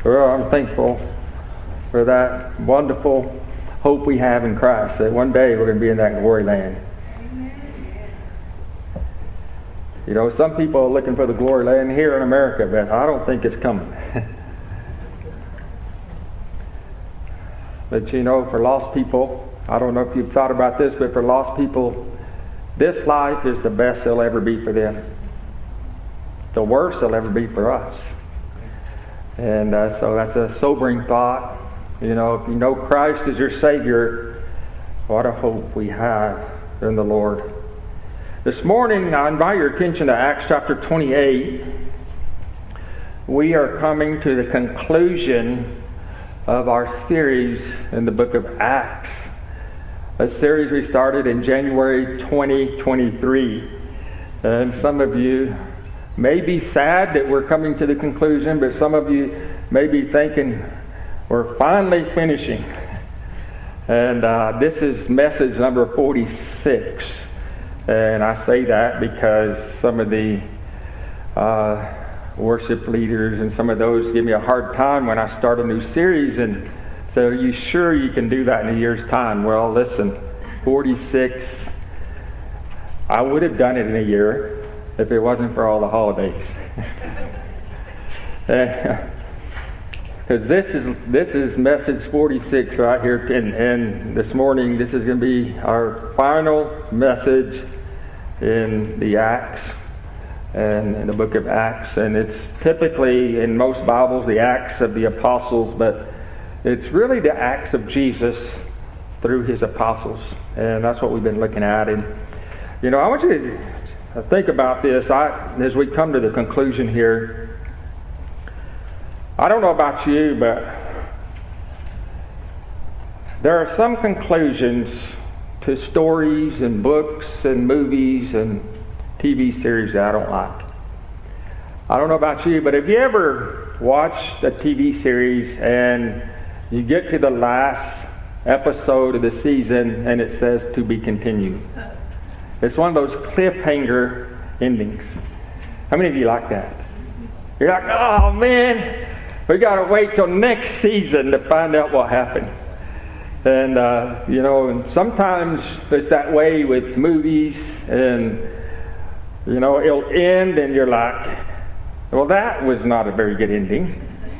Well, I'm thankful for that wonderful hope we have in Christ, that one day we're going to be in that glory land. You know, some people are looking for the glory land here in America, but I don't think it's coming. But you know, for lost people, I don't know if you've thought about this, but for lost people, this life is the best it'll ever be for them. The worst it'll ever be for us. And so that's a sobering thought. You know, if you know Christ as your Savior, what a hope we have in the Lord. This morning, I invite your attention to Acts chapter 28. We are coming to the conclusion of our series in the book of Acts, a series we started in January 2023. And some of you may be sad that we're coming to the conclusion, but some of you may be thinking we're finally finishing. And this is message number 46. And I say that because some of the worship leaders and some of those give me a hard time when I start a new series and say, are you sure you can do that in a year's time? Well, listen, 46, I would have done it in a year if it wasn't for all the holidays. Because this is message 46 right here, and this morning this is going to be our final message in the Acts and in the book of Acts. And it's typically in most Bibles the Acts of the Apostles, but it's really the Acts of Jesus through his apostles, and that's what we've been looking at. And you know, I want you to think about this as we come to the conclusion here. I don't know about you, but there are some conclusions to stories and books and movies and TV series that I don't like. I don't know about you, but have you ever watched a TV series and you get to the last episode of the season and it says to be continued? It's one of those cliffhanger endings. How many of you like that? You're like, oh man, we got to wait till next season to find out what happened. And, you know, and sometimes it's that way with movies, and, you know, it'll end and you're like, well, that was not a very good ending.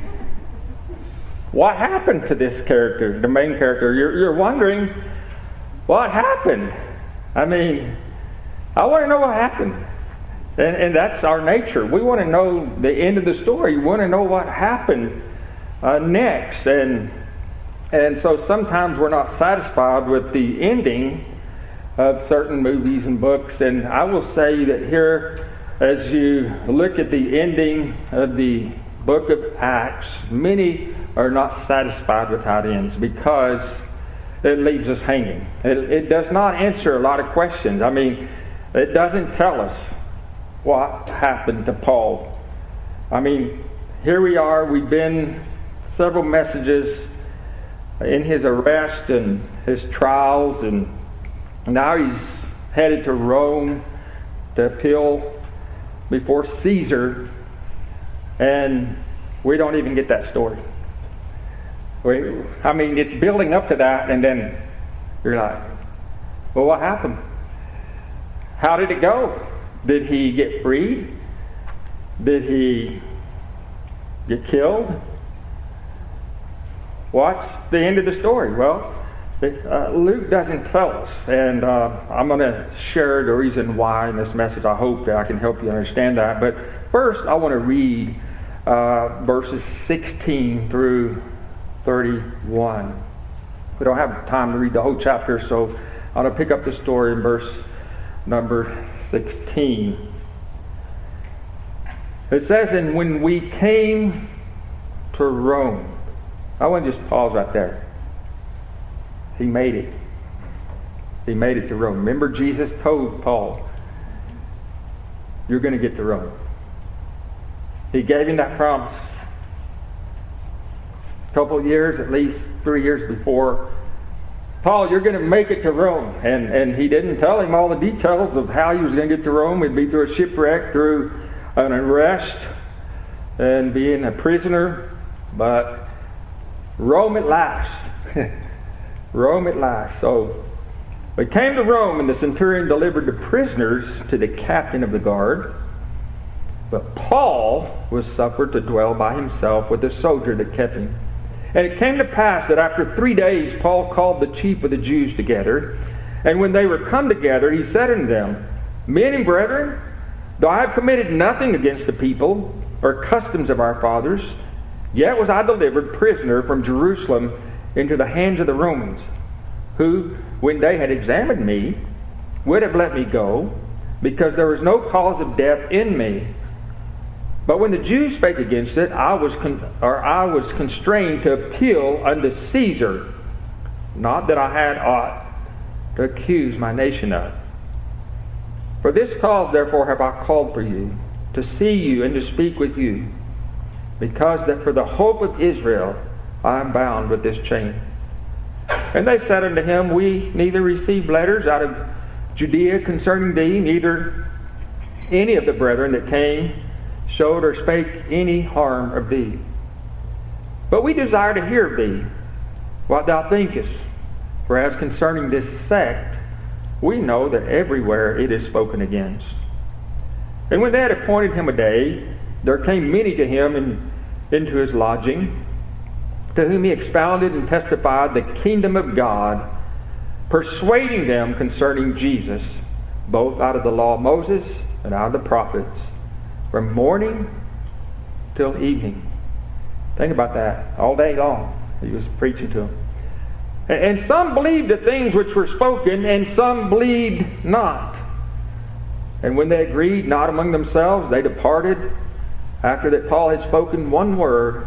What happened to this character, the main character? You're wondering, what happened? I mean, I want to know what happened. And that's our nature. We want to know the end of the story. We want to know what happened next. And so sometimes we're not satisfied with the ending of certain movies and books. And I will say that here, as you look at the ending of the book of Acts, many are not satisfied with how it ends because it leaves us hanging. It does not answer a lot of questions. I mean, it doesn't tell us what happened to Paul. I mean, here we are. We've been several messages in his arrest and his trials, and now he's headed to Rome to appeal before Caesar, and we don't even get that story. I mean, it's building up to that, and then you're like, well, what happened? How did it go? Did he get freed? Did he get killed? What's the end of the story? Well, Luke doesn't tell us, and I'm going to share the reason why in this message. I hope that I can help you understand that. But first, I want to read verses 16 through 31. We don't have time to read the whole chapter, so I'm going to pick up the story in verse number 16. It says, and when we came to Rome, I want to just pause right there. He made it. He made it to Rome. Remember, Jesus told Paul, you're going to get to Rome. He gave him that promise a couple of years, at least 3 years before. Paul, you're going to make it to Rome. And he didn't tell him all the details of how he was going to get to Rome. It'd be through a shipwreck, through an arrest, and being a prisoner. But Rome at last. Rome at last. So we came to Rome, and the centurion delivered the prisoners to the captain of the guard. But Paul was suffered to dwell by himself with the soldier that kept him. And it came to pass that after 3 days Paul called the chief of the Jews together. And when they were come together, he said unto them, Men and brethren, though I have committed nothing against the people or customs of our fathers, yet was I delivered prisoner from Jerusalem into the hands of the Romans, who, when they had examined me, would have let me go, because there was no cause of death in me. But when the Jews spake against it, I was constrained to appeal unto Caesar, not that I had aught to accuse my nation of. For this cause therefore have I called for you, to see you and to speak with you, because that for the hope of Israel I am bound with this chain. And they said unto him, We neither received letters out of Judea concerning thee, neither any of the brethren that came showed or spake any harm of thee. But we desire to hear of thee what thou thinkest. For as concerning this sect, we know that everywhere it is spoken against. And when they had appointed him a day, there came many to him into his lodging, to whom he expounded and testified the kingdom of God, persuading them concerning Jesus, both out of the law of Moses and out of the prophets, from morning till evening. Think about that. All day long he was preaching to them. And some believed the things which were spoken, and some believed not. And when they agreed not among themselves, they departed, after that Paul had spoken one word.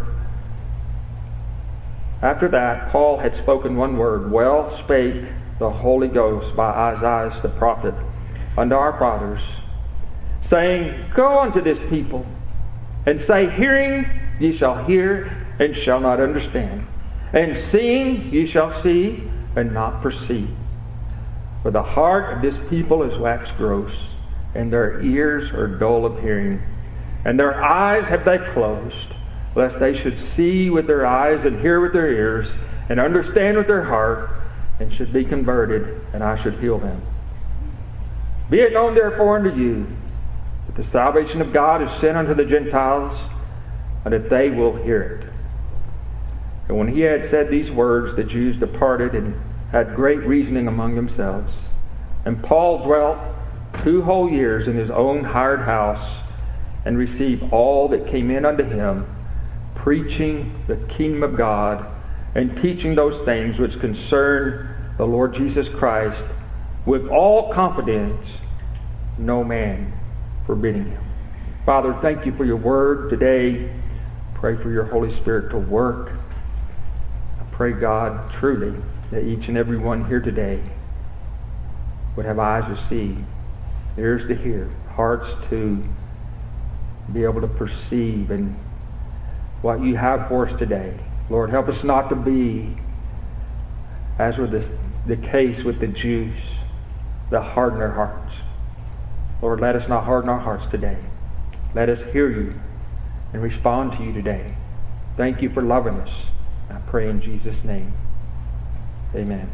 After that, Paul had spoken one word. Well spake the Holy Ghost by Isaiah the prophet unto our fathers, saying, Go unto this people, and say, Hearing ye shall hear, and shall not understand. And seeing ye shall see, and not perceive. For the heart of this people is waxed gross, and their ears are dull of hearing, and their eyes have they closed, lest they should see with their eyes, and hear with their ears, and understand with their heart, and should be converted, and I should heal them. Be it known therefore unto you, that the salvation of God is sent unto the Gentiles, and that they will hear it. And when he had said these words, the Jews departed and had great reasoning among themselves. And Paul dwelt 2 whole years in his own hired house, and received all that came in unto him, preaching the kingdom of God, and teaching those things which concern the Lord Jesus Christ, with all confidence, no man forbidding him. Father, thank you for your word today. Pray for your Holy Spirit to work. Pray, God, truly, that each and every one here today would have eyes to see, ears to hear, hearts to be able to perceive and what you have for us today. Lord, help us not to be, as was the case with the Jews, that harden their hearts. Lord, let us not harden our hearts today. Let us hear you and respond to you today. Thank you for loving us. I pray in Jesus' name. Amen.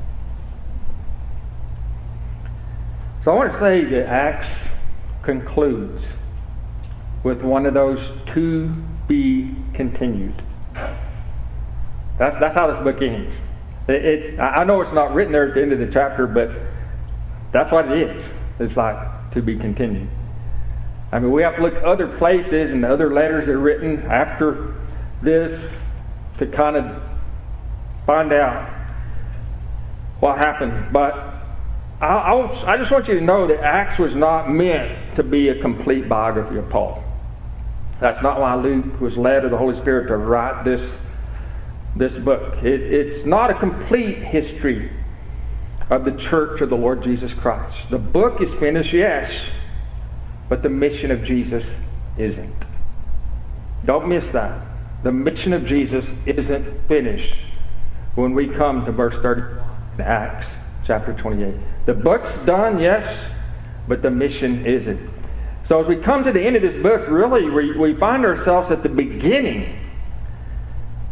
So I want to say that Acts concludes with one of those to be continued. That's how this book ends. I know it's not written there at the end of the chapter, but that's what it is. It's like to be continued. I mean, we have to look at other places and the other letters that are written after this to kind of find out what happened. But I just want you to know that Acts was not meant to be a complete biography of Paul. That's not why Luke was led of the Holy Spirit to write this book. It's not a complete history of the church of the Lord Jesus Christ. The book is finished, yes, but the mission of Jesus isn't. Don't miss that. The mission of Jesus isn't finished when we come to verse 31 in Acts chapter 28. The book's done, yes, but the mission isn't. So as we come to the end of this book, really, we find ourselves at the beginning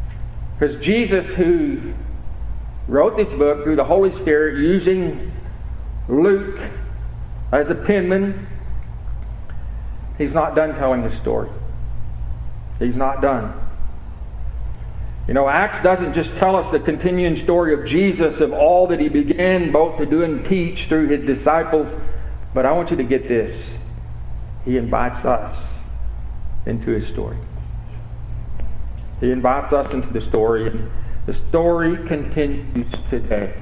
Because Jesus, who wrote this book through the Holy Spirit using Luke as a penman, he's not done telling his story. He's not done. You know, Acts doesn't just tell us the continuing story of Jesus, of all that he began both to do and teach through his disciples, but I want you to get this. He invites us into his story. He invites us into the story, and the story continues today.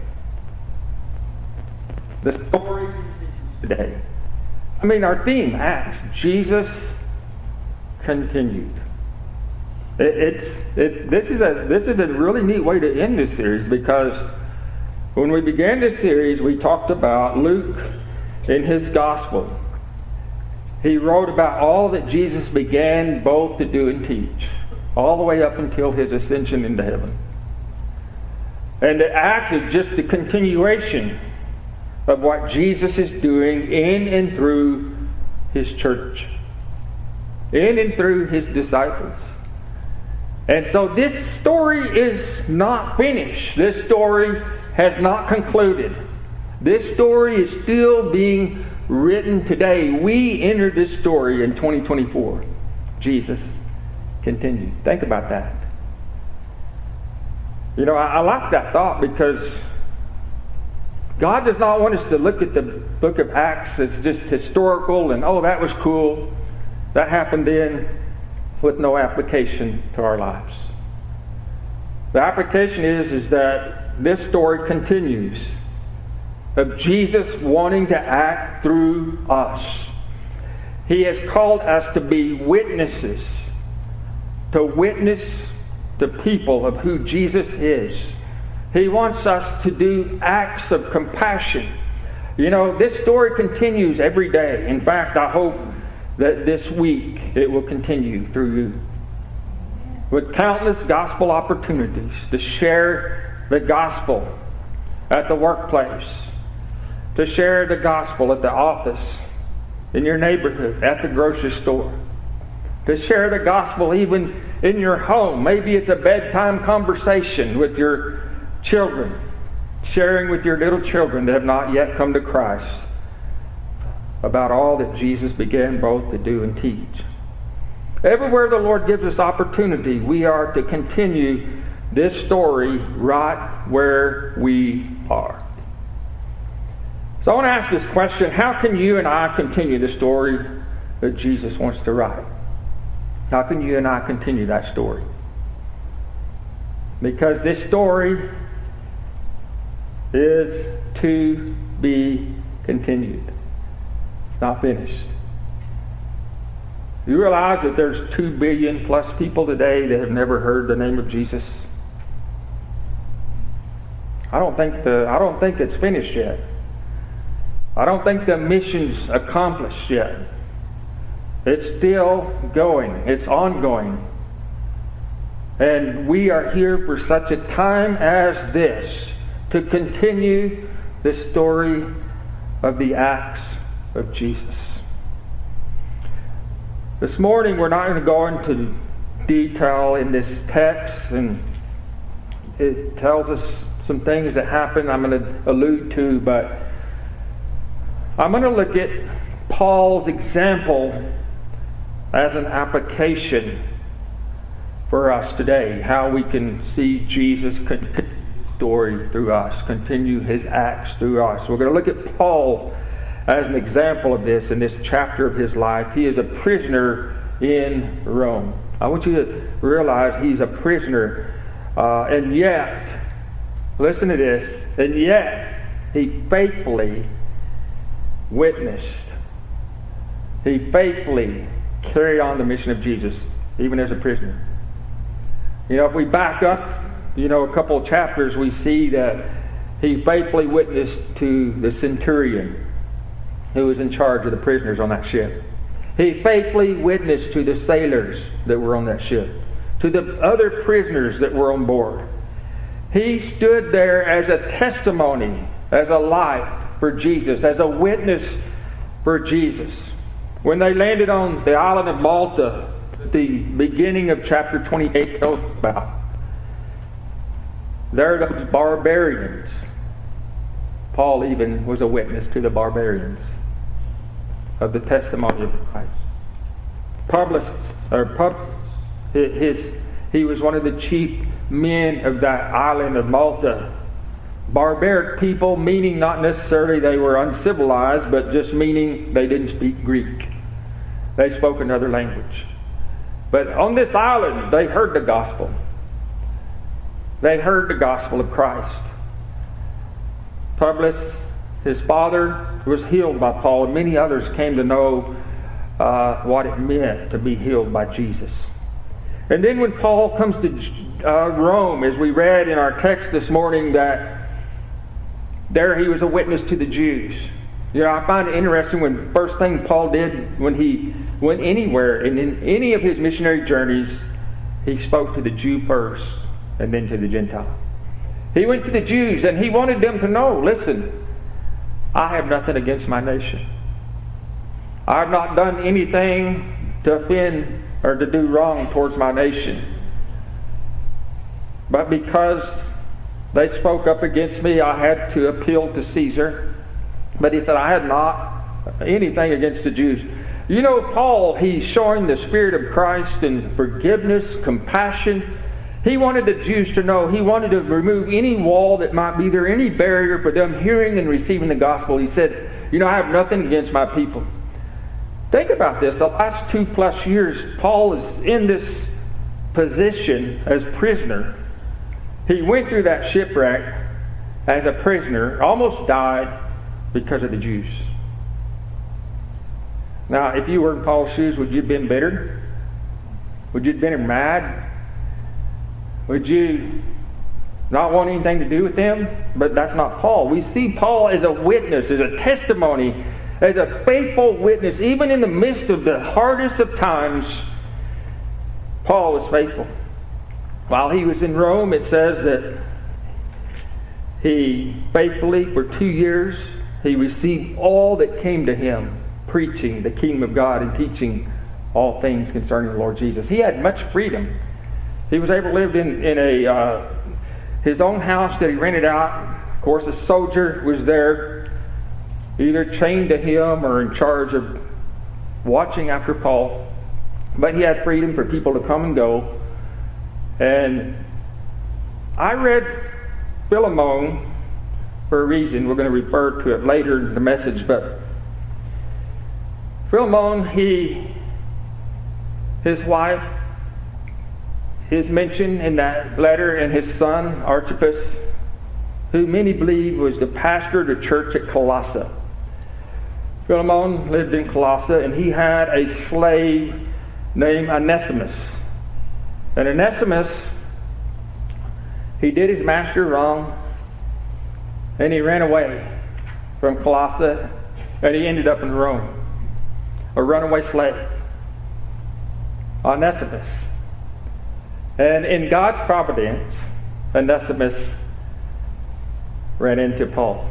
The story continues today. I mean, our theme, Acts, Jesus continued. This is a really neat way to end this series, because when we began this series, we talked about Luke in his gospel. He wrote about all that Jesus began both to do and teach, all the way up until his ascension into heaven. And the Acts is just the continuation of what Jesus is doing in and through his church, in and through his disciples. And so this story is not finished. This story has not concluded. This story is still being written today. We entered this story in 2024. Jesus continued. Think about that. You know, I like that thought, because God does not want us to look at the book of Acts as just historical and, oh, that was cool, that happened then, with no application to our lives. The application is that this story continues of Jesus wanting to act through us. He has called us to be witnesses, to witness the people of who Jesus is. He wants us to do acts of compassion. You know, this story continues every day. In fact, I hope that this week it will continue through you, with countless gospel opportunities to share the gospel at the workplace, to share the gospel at the office, in your neighborhood, at the grocery store, to share the gospel even in your home. Maybe it's a bedtime conversation with your children, sharing with your little children that have not yet come to Christ about all that Jesus began both to do and teach. Everywhere the Lord gives us opportunity, we are to continue this story right where we are. So I want to ask this question: how can you and I continue the story that Jesus wants to write? How can you and I continue that story? Because this story is to be continued. It's not finished. You realize that there's 2 billion plus people today that have never heard the name of Jesus? I don't think it's finished yet. I don't think the mission's accomplished yet. It's still going. It's ongoing. And we are here for such a time as this, to continue the story of the acts of Jesus. This morning we're not going to go into detail in this text, and it tells us some things that happen I'm going to allude to, but I'm going to look at Paul's example as an application for us today, how we can see Jesus continue his story through us, continue his acts through us. We're going to look at Paul as an example of this in this chapter of his life. He is a prisoner in Rome. I want you to realize he's a prisoner, and yet, listen to this, and yet he faithfully witnessed. He faithfully carried on the mission of Jesus, even as a prisoner. You know, if we back up, a couple of chapters, we see that he faithfully witnessed to the centurion who was in charge of the prisoners on that ship. He faithfully witnessed to the sailors that were on that ship, to the other prisoners that were on board. He stood there as a testimony, as a light for Jesus, as a witness for Jesus. When they landed on the island of Malta, the beginning of chapter 28 tells about, There are those barbarians. Paul even was a witness to the barbarians of the testimony of Christ. He was one of the chief men of that island of Malta. Barbaric people, meaning not necessarily they were uncivilized, but just meaning they didn't speak Greek. They spoke another language. But on this island, they heard the gospel. They heard the gospel of Christ. Publius, his father, was healed by Paul, and many others came to know what it meant to be healed by Jesus. And then when Paul comes to Rome, as we read in our text this morning, that there he was a witness to the Jews. You know, I find it interesting when first thing Paul did when he went anywhere, and in any of his missionary journeys, he spoke to the Jew first and then to the Gentile. He went to the Jews and he wanted them to know, listen, I have nothing against my nation. I have not done anything to offend or to do wrong towards my nation. But because they spoke up against me, I had to appeal to Caesar. But he said, I had not anything against the Jews. You know, Paul, he's showing the Spirit of Christ and forgiveness, compassion. He wanted the Jews to know. He wanted to remove any wall that might be there, any barrier for them hearing and receiving the gospel. He said, you know, I have nothing against my people. Think about this. The last 2+ years, Paul is in this position as prisoner. He went through that shipwreck as a prisoner, almost died because of the Jews. Now, if you were in Paul's shoes, would you have been bitter? Would you have been mad? Would you not want anything to do with them? But that's not Paul. We see Paul as a witness, as a testimony, as a faithful witness. Even in the midst of the hardest of times, Paul was faithful. While he was in Rome, it says that he faithfully, for 2 years, he received all that came to him, preaching the kingdom of God and teaching all things concerning the Lord Jesus. He had much freedom. He was able to live in his own house that he rented out. Of course, a soldier was there, either chained to him or in charge of watching after Paul. But he had freedom for people to come and go. And I read Philemon for a reason. We're going to refer to it later in the message. But Philemon, his wife is mentioned in that letter, and his son, Archippus, who many believe was the pastor of the church at Colossae. Philemon lived in Colossae, and he had a slave named Onesimus. And Onesimus, he did his master wrong, and he ran away from Colossae, and he ended up in Rome, a runaway slave. Onesimus. And in God's providence, Onesimus ran into Paul.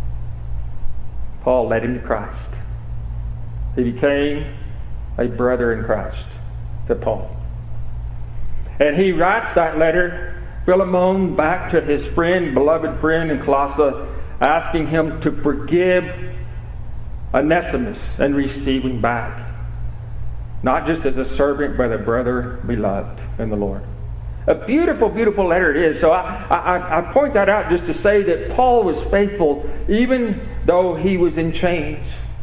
Paul led him to Christ. He became a brother in Christ to Paul. And he writes that letter, Philemon, back to his friend, beloved friend in Colossae, asking him to forgive Onesimus and receive him back. Not just as a servant, but a brother beloved in the Lord. A beautiful, beautiful letter it is. So I point that out just to say that Paul was faithful even though he was in chains.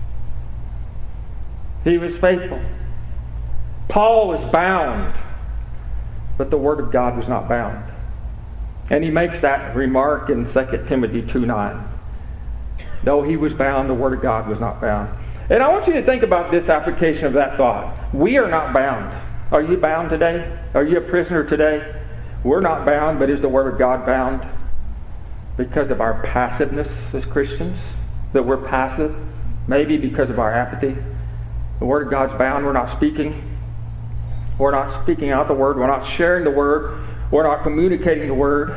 He was faithful. Paul was bound, but the Word of God was not bound. And he makes that remark in 2 Timothy 2:9. Though he was bound, the Word of God was not bound. And I want you to think about this application of that thought. We are not bound. Are you bound today? Are you a prisoner today? We're not bound, but is the Word of God bound? Because of our passiveness as Christians, that we're passive, maybe because of our apathy. The Word of God's bound. We're not speaking. We're not speaking out the Word. We're not sharing the Word. We're not communicating the Word.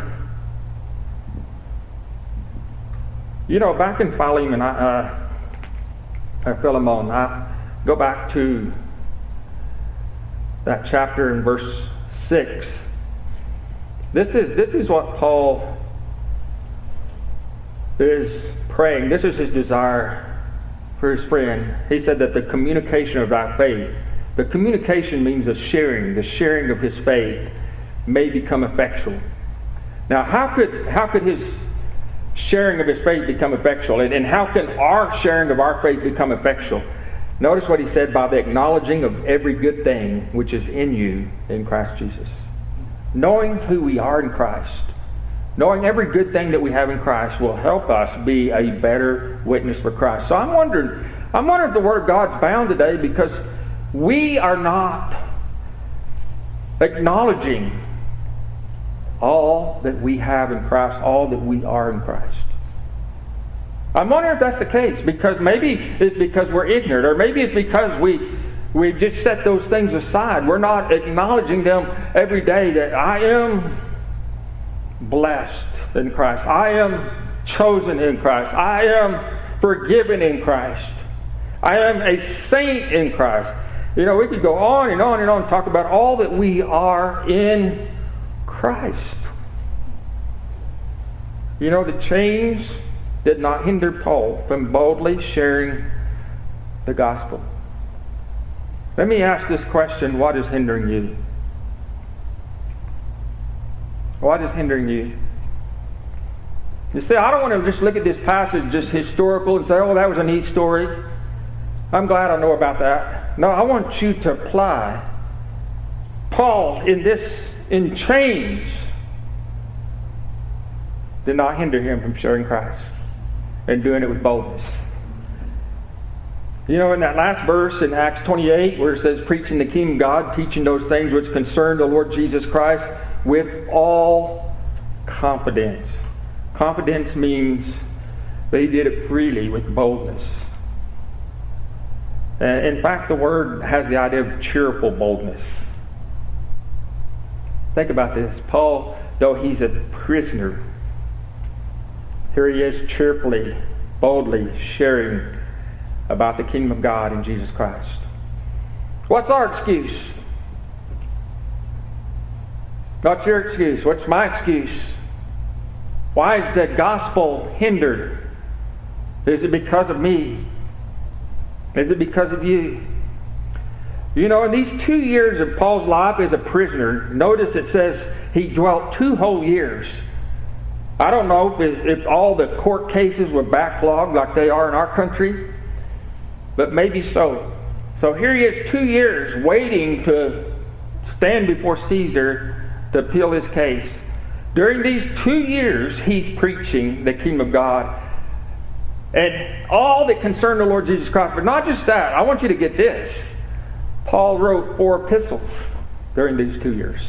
You know, back in Philemon, Philemon, I go back to that chapter in verse 6. This is what Paul is praying. This is his desire for his friend. He said that the communication of our faith, the communication means the sharing of his faith may become effectual. Now, how could his sharing of his faith become effectual? And how can our sharing of our faith become effectual? Notice what he said, by the acknowledging of every good thing which is in you in Christ Jesus. Knowing who we are in Christ, knowing every good thing that we have in Christ will help us be a better witness for Christ. So I'm wondering if the Word of God's bound today because we are not acknowledging all that we have in Christ, all that we are in Christ. I'm wondering if that's the case, because maybe it's because we're ignorant, or maybe it's because we just set those things aside. We're not acknowledging them every day, that I am blessed in Christ. I am chosen in Christ. I am forgiven in Christ. I am a saint in Christ. You know, we could go on and on and on and talk about all that we are in Christ. You know, the chains did not hinder Paul from boldly sharing the gospel. Let me ask this question: what is hindering you? What is hindering you? You see, I don't want to just look at this passage just historical and say, oh, that was a neat story. I'm glad I know about that. No, I want you to apply Paul in chains did not hinder him from sharing Christ and doing it with boldness. You know, in that last verse in Acts 28 where it says, preaching the kingdom of God, teaching those things which concern the Lord Jesus Christ with all confidence. Confidence means that he did it freely with boldness. In fact, the word has the idea of cheerful boldness. Think about this. Paul, though he's a prisoner, here he is cheerfully, boldly sharing about the kingdom of God in Jesus Christ. What's our excuse? What's your excuse? What's my excuse? Why is the gospel hindered? Is it because of me? Is it because of you? You know, in these 2 years of Paul's life as a prisoner, notice it says he dwelt 2 whole years. I don't know if all the court cases were backlogged like they are in our country, but maybe so. So here he is 2 years waiting to stand before Caesar to appeal his case. During these 2 years, he's preaching the kingdom of God and all that concerned the Lord Jesus Christ. But not just that. I want you to get this. Paul wrote 4 epistles during these 2 years.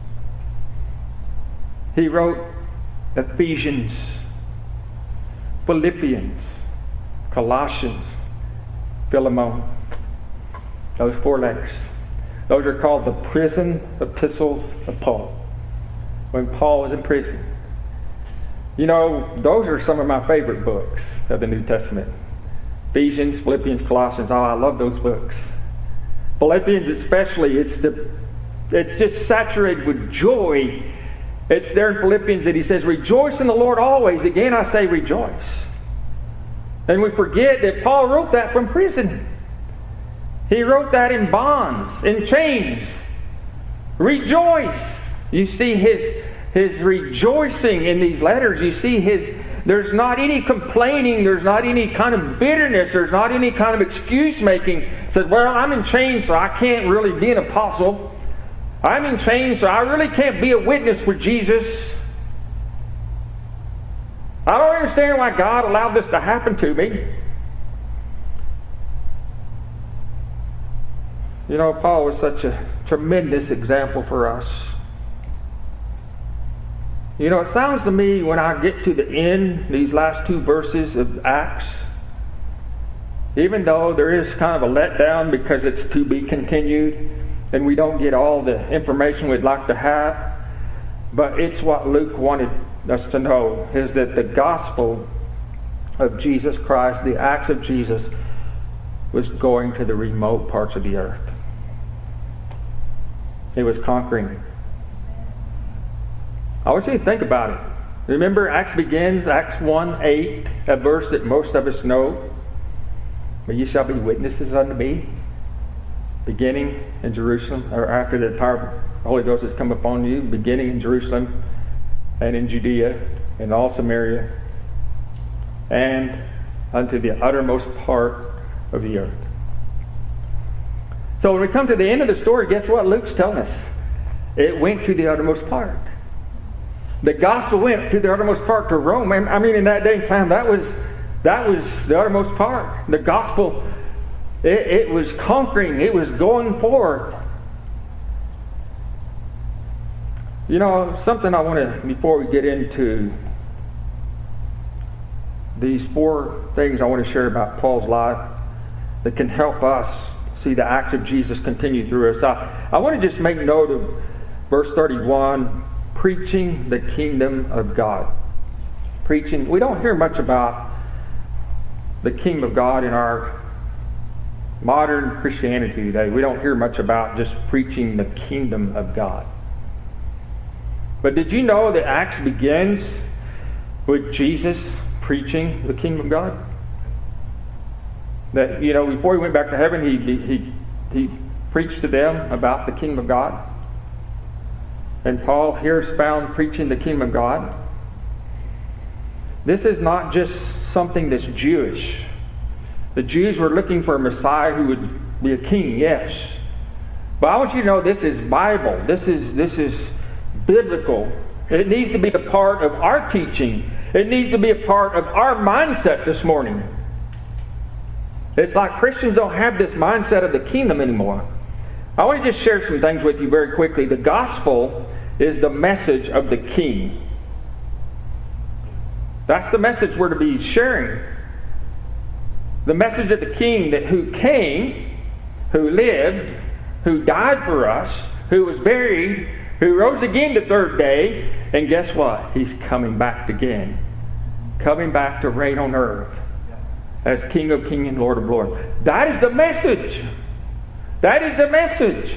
He wrote Ephesians, Philippians, Colossians, Philemon. Those 4 letters. Those are called the prison epistles of Paul. When Paul was in prison. You know, those are some of my favorite books of the New Testament. Ephesians, Philippians, Colossians. Oh, I love those books. Philippians especially, it's just saturated with joy. It's there in Philippians that he says, rejoice in the Lord always. Again, I say rejoice. And we forget that Paul wrote that from prison. He wrote that in bonds, in chains. Rejoice. You see his rejoicing in these letters. You see there's not any complaining. There's not any kind of bitterness. There's not any kind of excuse making. Said, well, I'm in chains, so I can't really be an apostle. I'm in chains, so I really can't be a witness for Jesus. I don't understand why God allowed this to happen to me. You know, Paul was such a tremendous example for us. You know, it sounds to me when I get to the end, these last 2 verses of Acts, even though there is kind of a letdown because it's to be continued and we don't get all the information we'd like to have, but it's what Luke wanted us to know, is that the gospel of Jesus Christ, the acts of Jesus, was going to the remote parts of the earth. It was conquering. I want you to think about it. Remember, Acts begins, Acts 1:8, a verse that most of us know. But ye shall be witnesses unto me, beginning in Jerusalem, or after the power of the Holy Ghost has come upon you, beginning in Jerusalem and in Judea and all Samaria and unto the uttermost part of the earth. So when we come to the end of the story, guess what Luke's telling us? It went to the uttermost part. The gospel went to the uttermost part, to Rome. I mean, in that day and time, that was the uttermost part. The gospel, it was conquering. It was going forward. You know, something I want to, before we get into these 4 things I want to share about Paul's life that can help us see the acts of Jesus continue through us. I want to just make note of verse 31, preaching the kingdom of God. Preaching. We don't hear much about the kingdom of God in our modern Christianity today. We don't hear much about just preaching the kingdom of God. But did you know that Acts begins with Jesus preaching the kingdom of God? That, you know, before he went back to heaven, he preached to them about the kingdom of God. And Paul here is found preaching the kingdom of God. This is not just something that's Jewish. The Jews were looking for a Messiah who would be a king, yes. But I want you to know this is Bible. This is biblical. It needs to be a part of our teaching. It needs to be a part of our mindset this morning. It's like Christians don't have this mindset of the kingdom anymore. I want to just share some things with you very quickly. The gospel is the message of the king. That's the message we're to be sharing. The message of the king who came, who lived, who died for us, who was buried, who rose again the 3rd day, and guess what? He's coming back again. Coming back to reign on earth as King of Kings and Lord of Lords. That is the message. That is the message.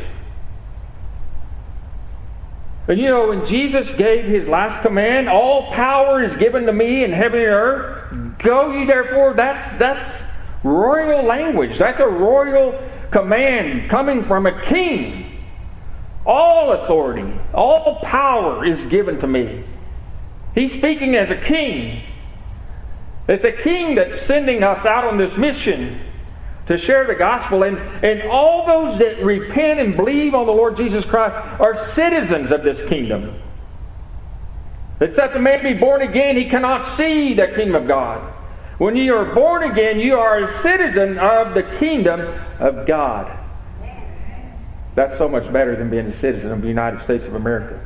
And you know, when Jesus gave his last command, all power is given to me in heaven and earth. Go ye therefore. That's royal language. That's a royal command coming from a king. All authority, all power is given to me. He's speaking as a king. It's a king that's sending us out on this mission to share the gospel. And all those that repent and believe on the Lord Jesus Christ are citizens of this kingdom. Except the man be born again, he cannot see the kingdom of God. When you are born again, you are a citizen of the kingdom of God. That's so much better than being a citizen of the United States of America.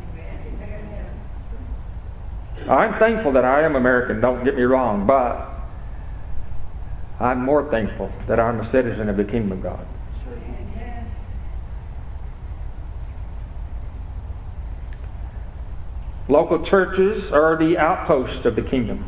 I'm thankful that I am American, don't get me wrong, but I'm more thankful that I'm a citizen of the kingdom of God. Local churches are the outpost of the kingdom.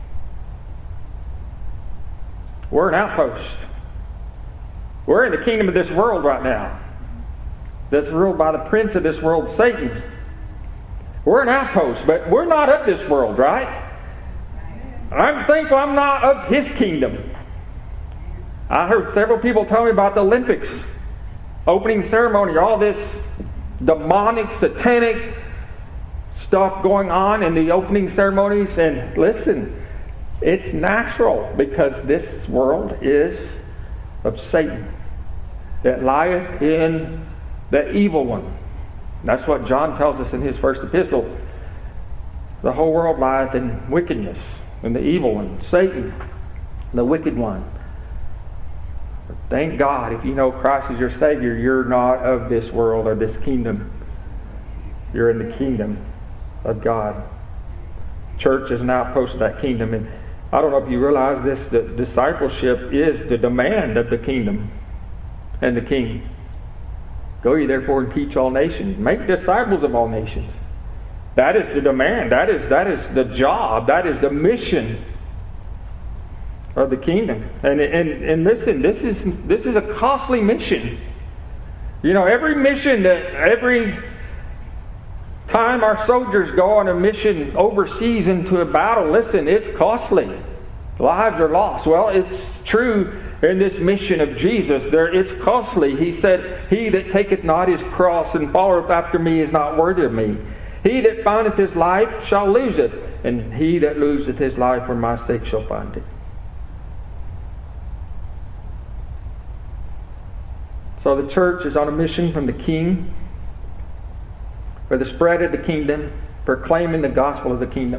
We're an outpost. We're in the kingdom of this world right now. That's ruled by the prince of this world, Satan. We're an outpost, but we're not of this world, right? I'm thankful I'm not of his kingdom. I heard several people tell me about the Olympics opening ceremony, all this demonic, satanic stuff going on in the opening ceremonies. And listen, it's natural because this world is of Satan that lieth in the evil one. That's what John tells us in his first epistle. The whole world lies in wickedness, in the evil one, Satan, the wicked one. But thank God, if you know Christ is your Savior, you're not of this world or this kingdom. You're in the kingdom of God. Church is an outpost of that kingdom. And I don't know if you realize this, that discipleship is the demand of the kingdom and the king. Go ye therefore and teach all nations. Make disciples of all nations. That is the demand. That is the job. That is the mission of the kingdom. And listen, this is a costly mission. You know, every mission that every Time our soldiers go on a mission overseas into a battle, listen, it's costly. Lives are lost. Well, it's true in this mission of Jesus. It's costly. He said, "He that taketh not his cross and followeth after me is not worthy of me. He that findeth his life shall lose it, and he that loseth his life for my sake shall find it." So the church is on a mission from the King for the spread of the kingdom, proclaiming the gospel of the kingdom.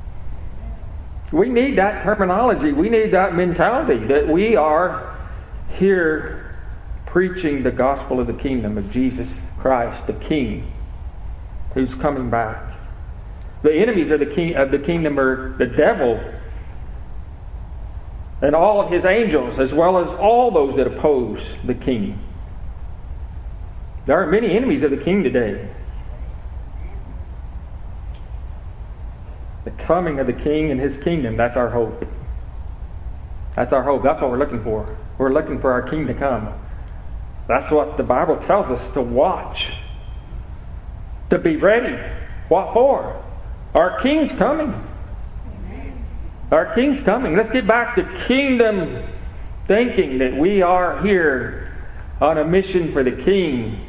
We need that terminology. We need that mentality that we are here preaching the gospel of the kingdom of Jesus Christ, the King, who's coming back. The enemies of the kingdom are the devil and all of his angels, as well as all those that oppose the King. There are many enemies of the King today. The coming of the King and his kingdom, that's our hope. That's our hope. That's what we're looking for. We're looking for our King to come. That's what the Bible tells us, to watch, to be ready. What for? Our King's coming. Our King's coming. Let's get back to kingdom thinking, that we are here on a mission for the King.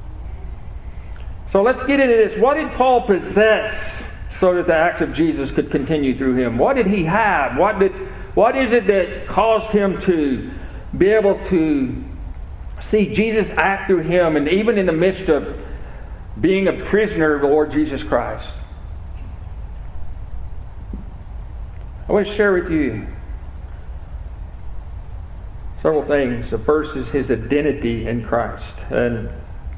So let's get into this. What did Paul possess so that the acts of Jesus could continue through him? What did he have? What is it that caused him to be able to see Jesus act through him, and even in the midst of being a prisoner of the Lord Jesus Christ? I want to share with you several things. The first is his identity in Christ. And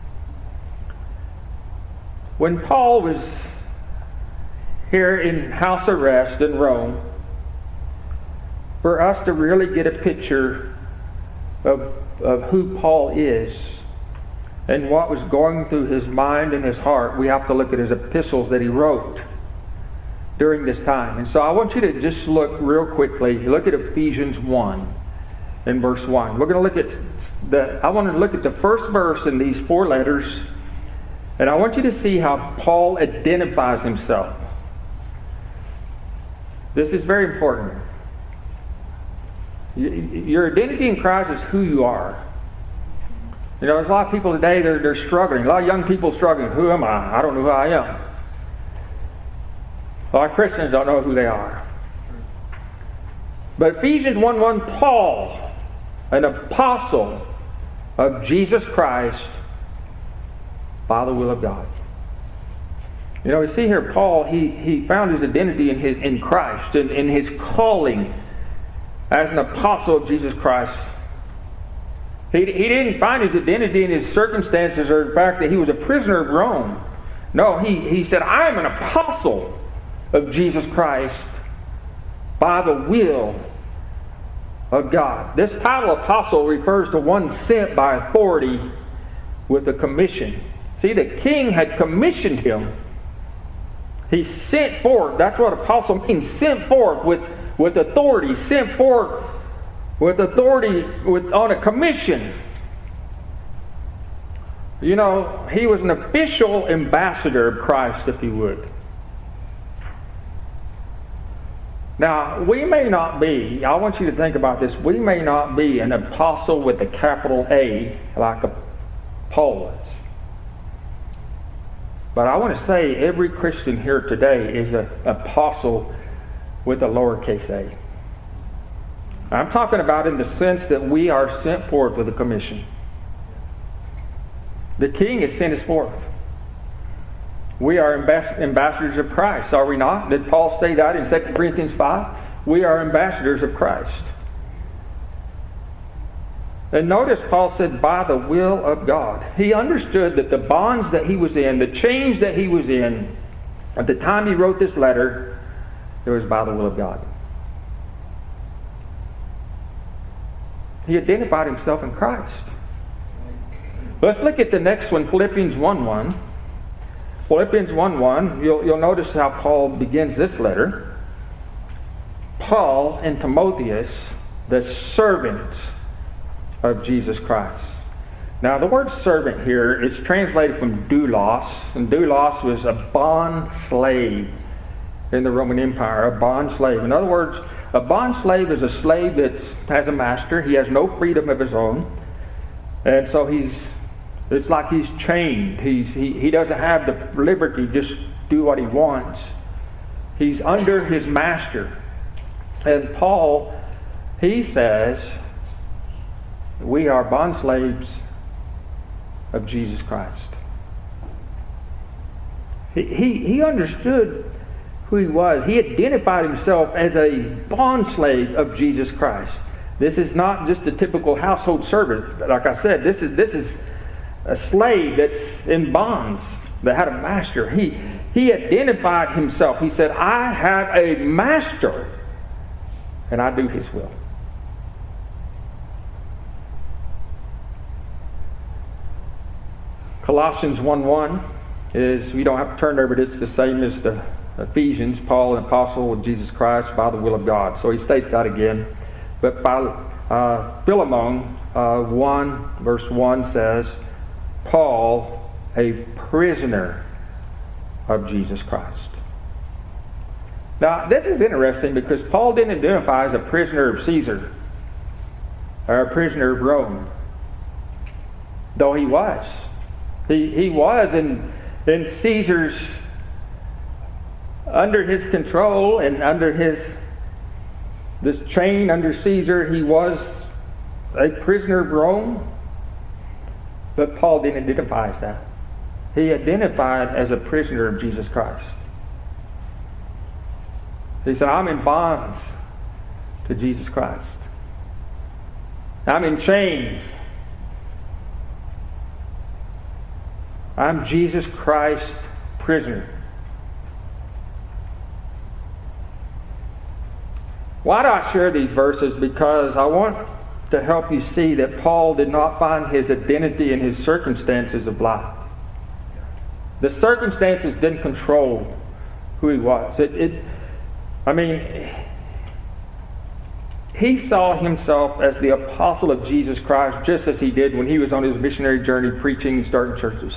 when Paul was here in house arrest in Rome, for us to really get a picture of who Paul is and what was going through his mind and his heart, we have to look at his epistles that he wrote during this time. And so I want you to just look real quickly. Look at Ephesians 1 and verse 1. We're going to look at I want to look at the first verse in these 4 letters, and I want you to see how Paul identifies himself. This is very important. Your identity in Christ is who you are. You know, there's a lot of people today, they're struggling. A lot of young people struggling. Who am I? I don't know who I am. A lot of Christians don't know who they are. But Ephesians 1:1, Paul, an apostle of Jesus Christ by the will of God. You know, we see here Paul, he found his identity in Christ, in his calling as an apostle of Jesus Christ. He didn't find his identity in his circumstances or the fact that he was a prisoner of Rome. No, he said, I am an apostle of Jesus Christ by the will of God. This title, apostle, refers to one sent by authority with a commission. See, the king had commissioned him. He sent forth. That's what apostle means. Sent forth with authority. Sent forth with authority on a commission. You know, he was an official ambassador of Christ, if you would. Now, we may not be, I want you to think about this, we may not be an apostle with a capital A like Paul was. But I want to say every Christian here today is an apostle with a lowercase a. I'm talking about in the sense that we are sent forth with a commission. The King has sent us forth. We are ambassadors of Christ, are we not? Did Paul say that in 2 Corinthians 5? We are ambassadors of Christ. And notice Paul said, by the will of God. He understood that the bonds that he was in, the chains that he was in, at the time he wrote this letter, it was by the will of God. He identified himself in Christ. Let's look at the next one, Philippians 1:1. Philippians 1:1, you'll notice how Paul begins this letter. Paul and Timotheus, the servants of Jesus Christ. Now, the word servant here is translated from doulos, and doulos was a bond slave in the Roman Empire, a bond slave. In other words, a bond slave is a slave that has a master. He has no freedom of his own, and so it's like he's chained. He doesn't have the liberty to just do what he wants. He's under his master. And Paul, he says, we are bond slaves of Jesus Christ. He understood who he was. He identified himself as a bond slave of Jesus Christ. This is not just a typical household servant. Like I said, this is a slave that's in bonds, that had a master. He identified himself. He said, I have a master, and I do his will. Colossians 1:1 is, we don't have to turn over, it's the same as the Ephesians, Paul, an apostle of Jesus Christ by the will of God. So he states that again. But Philemon 1 verse 1 says, Paul, a prisoner of Jesus Christ. Now, this is interesting because Paul didn't identify as a prisoner of Caesar or a prisoner of Rome, though he was. He was in Caesar's, under his control and under this chain under Caesar. He was a prisoner of Rome, but Paul didn't identify as that. He identified as a prisoner of Jesus Christ. He said, I'm in bonds to Jesus Christ. I'm in chains. I'm Jesus Christ's prisoner. Why do I share these verses? Because I want to help you see that Paul did not find his identity in his circumstances of life. The circumstances didn't control who he was. He saw himself as the apostle of Jesus Christ, just as he did when he was on his missionary journey preaching and starting churches.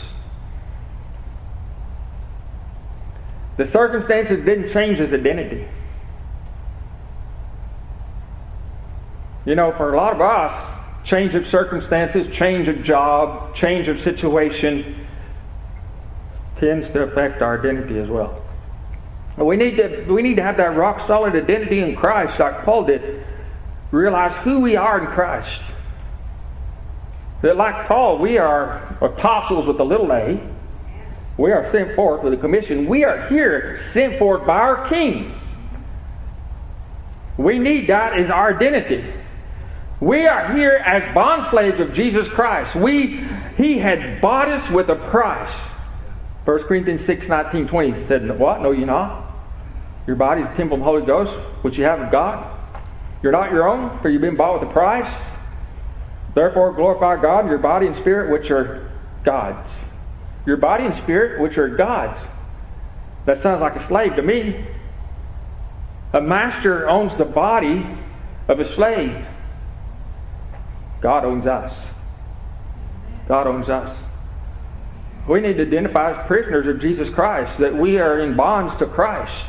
The circumstances didn't change his identity. You know, for a lot of us, change of circumstances, change of job, change of situation tends to affect our identity as well. We need to have that rock solid identity in Christ, like Paul did. Realize who we are in Christ. That like Paul, we are apostles with a little a. We are sent forth with a commission. We are here sent forth by our King. We need that as our identity. We are here as bondslaves of Jesus Christ. He had bought us with a price. 1 Corinthians 6:19-20 said, what? No, you're not. Your body is the temple of the Holy Ghost, which you have of God. You're not your own, for you've been bought with a price. Therefore glorify God in your body and spirit, which are God's. Your body and spirit, which are God's. That sounds like a slave to me. A master owns the body of a slave. God owns us. God owns us. We need to identify as prisoners of Jesus Christ, that we are in bonds to Christ.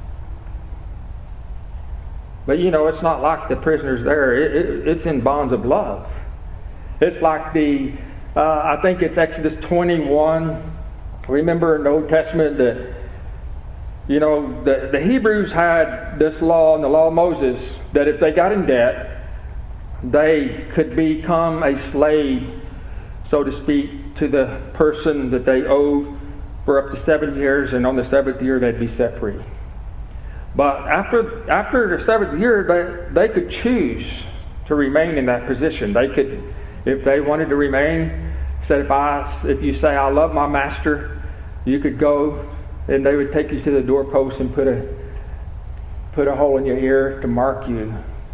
But you know, it's not like the prisoners there. It's in bonds of love. It's like I think it's Exodus 21. Remember in the Old Testament that, you know, the Hebrews had this law in the law of Moses that if they got in debt, they could become a slave, so to speak, to the person that they owed for up to 7 years, and on the 7th year they'd be set free. But after the 7th year, they could choose to remain in that position. They could, if they wanted to remain, said if you say, I love my master, you could go, and they would take you to the doorpost and put a hole in your ear to mark you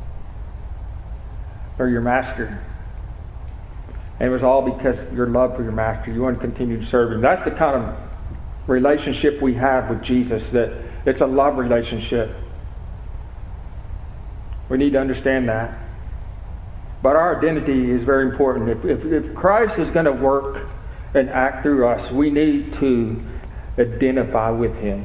for your master. And it was all because of your love for your master. You want to continue to serve him. That's the kind of relationship we have with Jesus, that it's a love relationship. We need to understand that. But our identity is very important. If Christ is going to work and act through us, we need to identify with Him.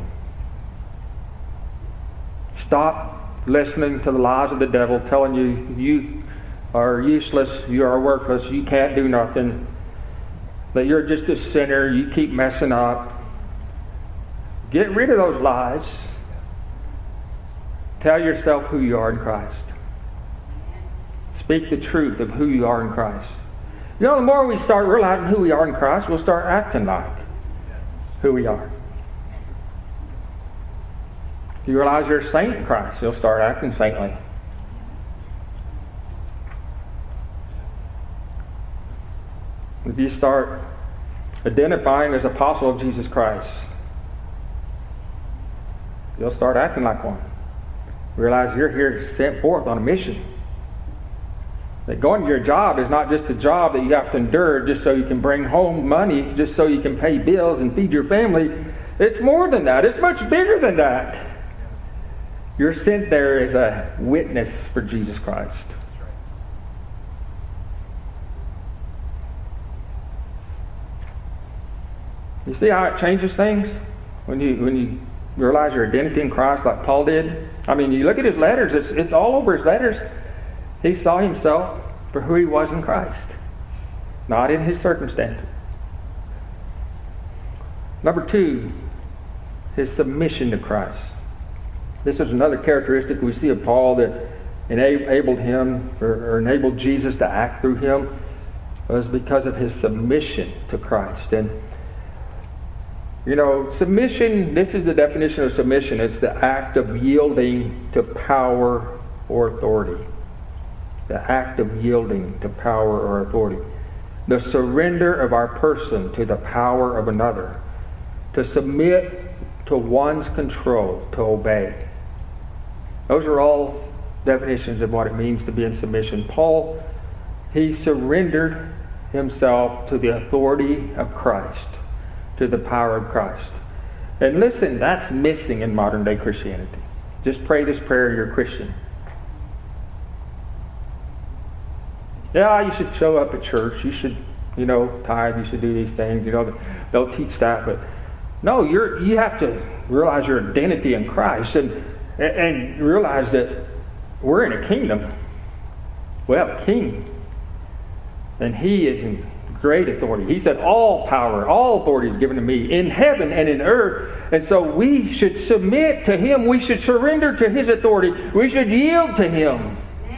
Stop listening to the lies of the devil telling you you are useless, you are worthless, you can't do nothing, that you're just a sinner, you keep messing up. Get rid of those lies. Tell yourself who you are in Christ. Speak the truth of who you are in Christ. You know, the more we start realizing who we are in Christ, we'll start acting like who we are. If you realize you're a saint in Christ, you'll start acting saintly. If you start identifying as apostle of Jesus Christ, you'll start acting like one. Realize you're here sent forth on a mission. That going to your job is not just a job that you have to endure just so you can bring home money, just so you can pay bills and feed your family. It's more than that. It's much bigger than that. You're sent there as a witness for Jesus Christ. You see how it changes things? When you realize your identity in Christ like Paul did? I mean, you look at his letters, it's all over his letters. He saw himself for who he was in Christ, not in his circumstances. Number 2, his submission to Christ. This is another characteristic we see of Paul that enabled him or enabled Jesus to act through him, was because of his submission to Christ. And you know, submission, this is the definition of submission. It's the act of yielding to power or authority. The act of yielding to power or authority. The surrender of our person to the power of another. To submit to one's control, to obey. Those are all definitions of what it means to be in submission. Paul, he surrendered himself to the authority of Christ, to the power of Christ. And listen, that's missing in modern day Christianity. Just pray this prayer, you're a Christian. Yeah, you should show up at church. You should, tithe. You should do these things. They'll teach that. But no, you have to realize your identity in Christ and realize that we're in a kingdom. We have a king. And he is in great authority. He said, all power, all authority is given to me in heaven and in earth. And so we should submit to him. We should surrender to his authority. We should yield to him.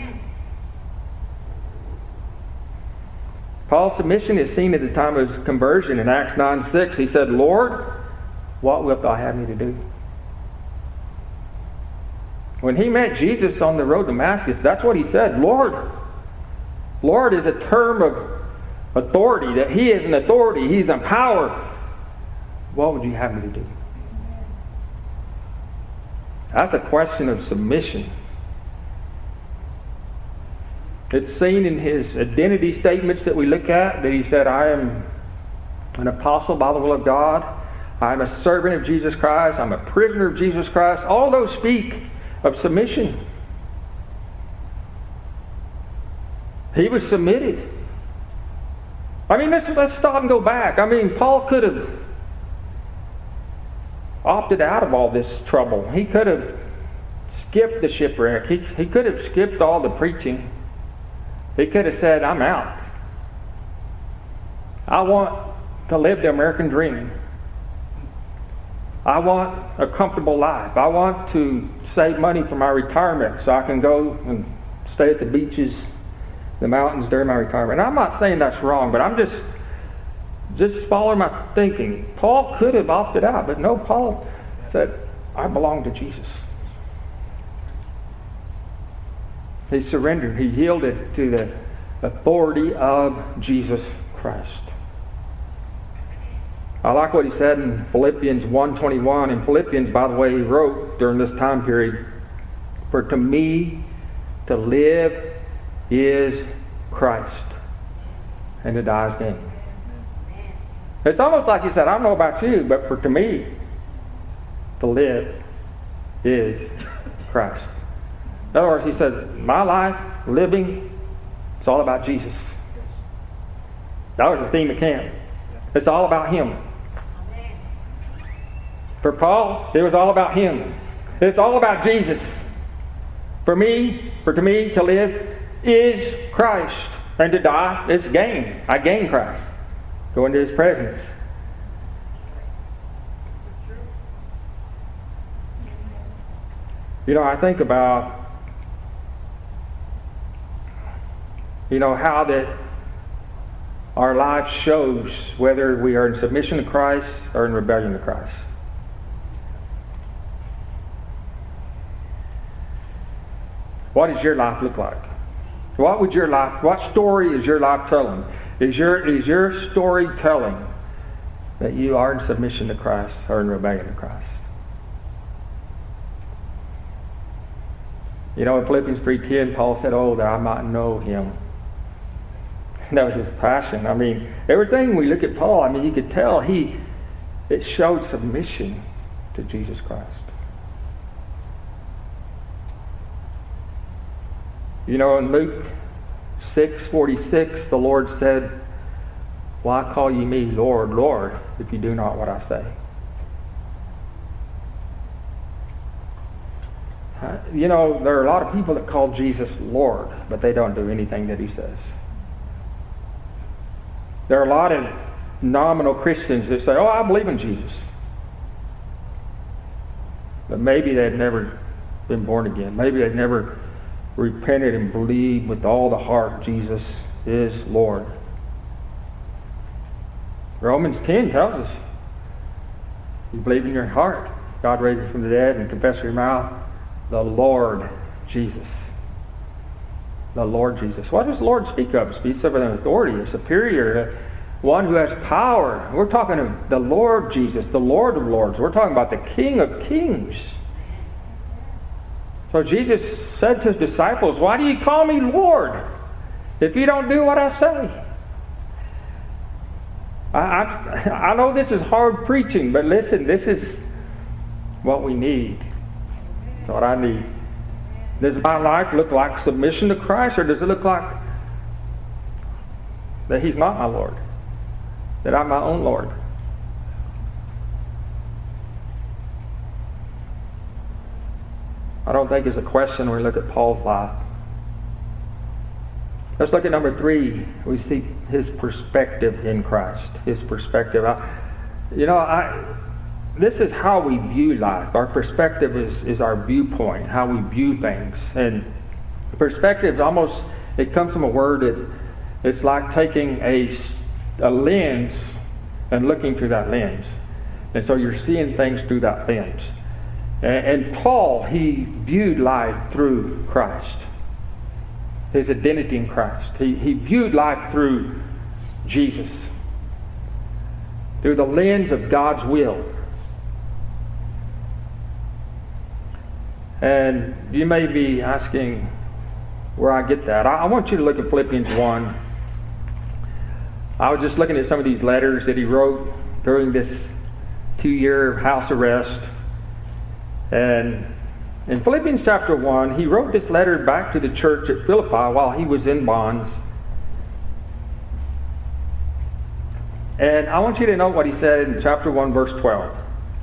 Paul's submission is seen at the time of his conversion in Acts 9:6. He said, Lord, what wilt thou have me to do? When he met Jesus on the road to Damascus, that's what he said. Lord. Lord is a term of authority, that he is an authority. He's in power. What would you have me to do? That's a question of submission. It's seen in his identity statements that we look at, that he said, I am an apostle by the will of God. I'm a servant of Jesus Christ. I'm a prisoner of Jesus Christ. All those speak of submission. He was submitted. I mean, let's stop and go back. I mean, Paul could have opted out of all this trouble. He could have skipped the shipwreck. He could have skipped all the preaching. He could have said, I'm out. I want to live the American dream. I want a comfortable life. I want to save money for my retirement so I can go and stay at the beaches, the mountains during my retirement. And I'm not saying that's wrong, but I'm just following my thinking. Paul could have opted out, but no, Paul said, I belong to Jesus. He surrendered. He yielded to the authority of Jesus Christ. I like what he said in Philippians 1:21. In Philippians, by the way, he wrote during this time period, for to me to live is Christ, and to die is gain. It's almost like he said, I don't know about you, but to me, to live is Christ. In other words, he says, my life, living, It's all about Jesus. That was the theme of camp. It's all about Him. For Paul, it was all about Him. It's all about Jesus. To me, to live is Christ. And to die is gain. I gain Christ. Go into His presence. I think about, how that our life shows whether we are in submission to Christ or in rebellion to Christ. What does your life look like? What story is your life telling? Is your story telling that you are in submission to Christ or in rebellion to Christ? In Philippians 3:10, Paul said, "Oh, that I might know Him." And that was his passion. Everything we look at Paul, you could tell it showed submission to Jesus Christ. In Luke 6:46, the Lord said, "Why call ye me Lord, Lord, if you do not what I say?" There are a lot of people that call Jesus Lord, but they don't do anything that He says. There are a lot of nominal Christians that say, "Oh, I believe in Jesus." But maybe they've never been born again. Maybe they've never repented and believed with all the heart Jesus is Lord. Romans 10 tells us, you believe in your heart God raised Him from the dead, and confess with your mouth the Lord Jesus. The Lord Jesus. What does the Lord speak of? He speaks of an authority, a superior, one who has power. We're talking of the Lord Jesus, the Lord of Lords. We're talking about the King of Kings. So Jesus said to His disciples, "Why do you call me Lord if you don't do what I say?" I know this is hard preaching, but listen, this is what we need. It's what I need. Does my life look like submission to Christ, or does it look like that He's not my Lord? That I'm my own Lord? I don't think it's a question when we look at Paul's life. Let's look at number 3. We see his perspective in Christ. His perspective. This is how we view life. Our perspective is our viewpoint, how we view things. And perspective it comes from a word that it's like taking a lens and looking through that lens. And so you're seeing things through that lens. And Paul, he viewed life through Christ. His identity in Christ. He viewed life through Jesus. Through the lens of God's will. And you may be asking where I get that. I want you to look at Philippians 1. I was just looking at some of these letters that he wrote during this 2-year house arrest. And in Philippians chapter 1, he wrote this letter back to the church at Philippi while he was in bonds. And I want you to know what he said in chapter 1, verse 12.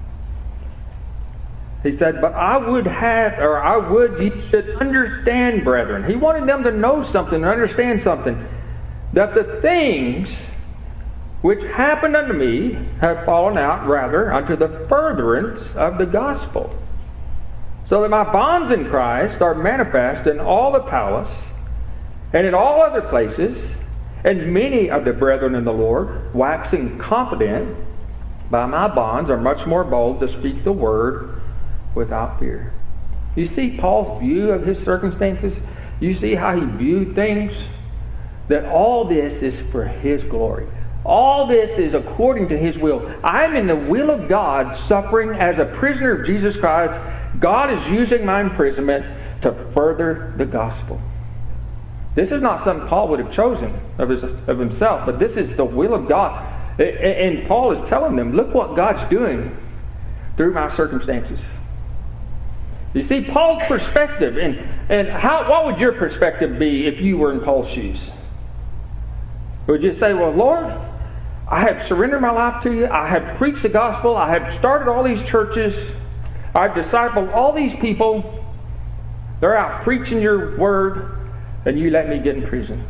He said, "But I would you should understand, brethren." He wanted them to know something, understand something. "That the things which happened unto me have fallen out rather unto the furtherance of the gospel. So that my bonds in Christ are manifest in all the palace and in all other places, and many of the brethren in the Lord, waxing confident by my bonds, are much more bold to speak the word without fear." You see Paul's view of his circumstances? You see how he viewed things? That all this is for His glory. All this is according to His will. I'm in the will of God, suffering as a prisoner of Jesus Christ. God is using my imprisonment to further the gospel. This is not something Paul would have chosen of himself, but this is the will of God. And Paul is telling them, look what God's doing through my circumstances. You see, Paul's perspective, and what would your perspective be if you were in Paul's shoes? Would you say, well, Lord, I have surrendered my life to you. I have preached the gospel. I have started all these churches. I've discipled all these people. They're out preaching your word, and you let me get in prison.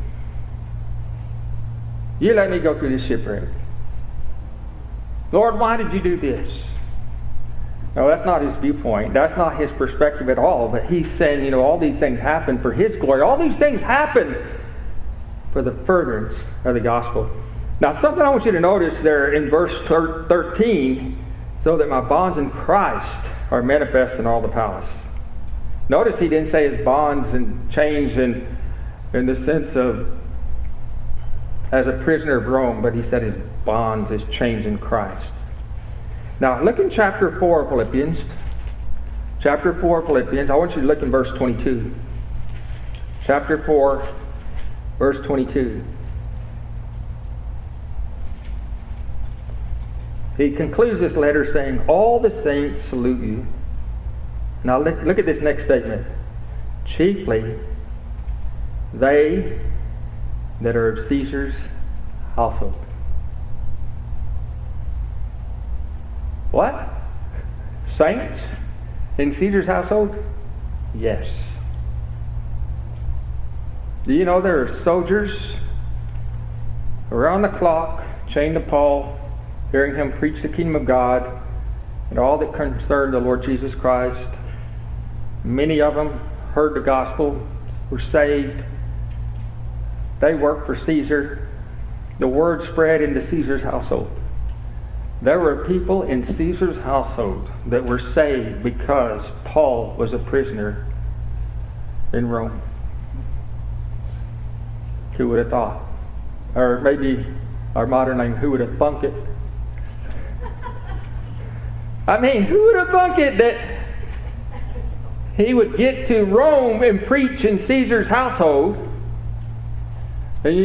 You let me go through this shipwreck. Lord, why did you do this? No, that's not his viewpoint. That's not his perspective at all. But he's saying, all these things happen for his glory. All these things happen for the furtherance of the gospel. Now, something I want you to notice there in verse 13, so that my bonds in Christ are manifest in all the palace. Notice he didn't say his bonds and chains in the sense of as a prisoner of Rome, but he said his bonds, his chains in Christ. Now, look in chapter 4 of Philippians. Chapter 4 of Philippians. I want you to look in verse 22. Chapter 4, verse 22. He concludes this letter saying, all the saints salute you. Now look at this next statement. Chiefly, they that are of Caesar's household. What? Saints in Caesar's household? Yes. Do you know there are soldiers around the clock chained to Paul, hearing him preach the kingdom of God and all that concerned the Lord Jesus Christ? Many of them heard the gospel, were saved. They worked for Caesar. The word spread into Caesar's household. There were people in Caesar's household that were saved because Paul was a prisoner in Rome. Who would have thought? Or maybe our modern name, who would have thunk it? I mean, who would have thunk it that he would get to Rome and preach in Caesar's household? And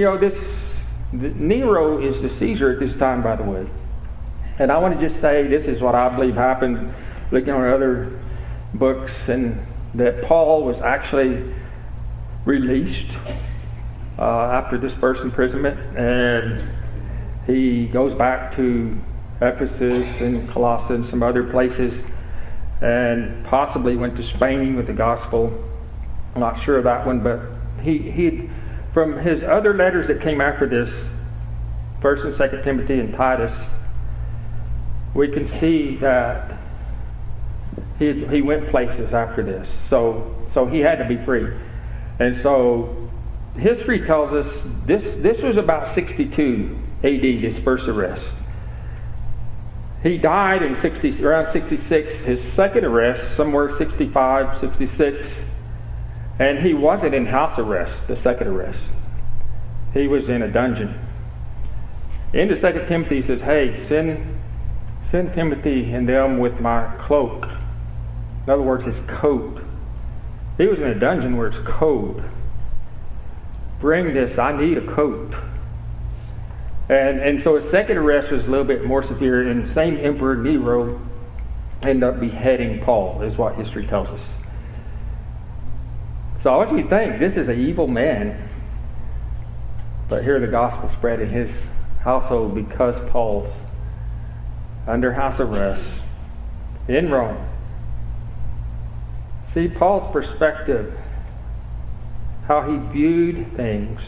Nero is the Caesar at this time, by the way. And I want to just say, this is what I believe happened, looking on other books, and that Paul was actually released after this first imprisonment, and he goes back to Ephesus and Colossae and some other places, and possibly went to Spain with the gospel. I'm not sure of that one, but he from his other letters that came after this, 1st and 2nd Timothy and Titus, we can see that he went places after this. So he had to be free. And so history tells us this was about 62 AD, this first arrest. He died in around 66. His second arrest, somewhere 65, 66. And he wasn't in house arrest, the second arrest. He was in a dungeon. Into 2 Timothy, he says, hey, send Timothy and them with my cloak. In other words, his coat. He was in a dungeon where it's cold. Bring this, I need a coat. And so his second arrest was a little bit more severe, and the same Emperor Nero ended up beheading Paul, is what history tells us. So I want you to think, this is an evil man. But here the gospel spread in his household because Paul's under house arrest in Rome. See, Paul's perspective, how he viewed things,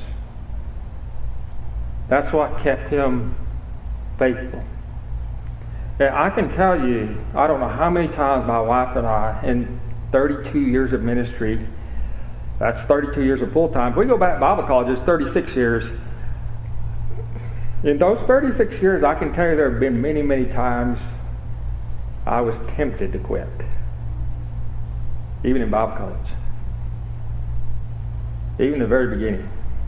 that's what kept him faithful. And I can tell you, I don't know how many times my wife and I, in 32 years of ministry, that's 32 years of full-time. If we go back to Bible college, it's 36 years. In those 36 years, I can tell you there have been many, many times I was tempted to quit. Even in Bible college. Even in the very beginning.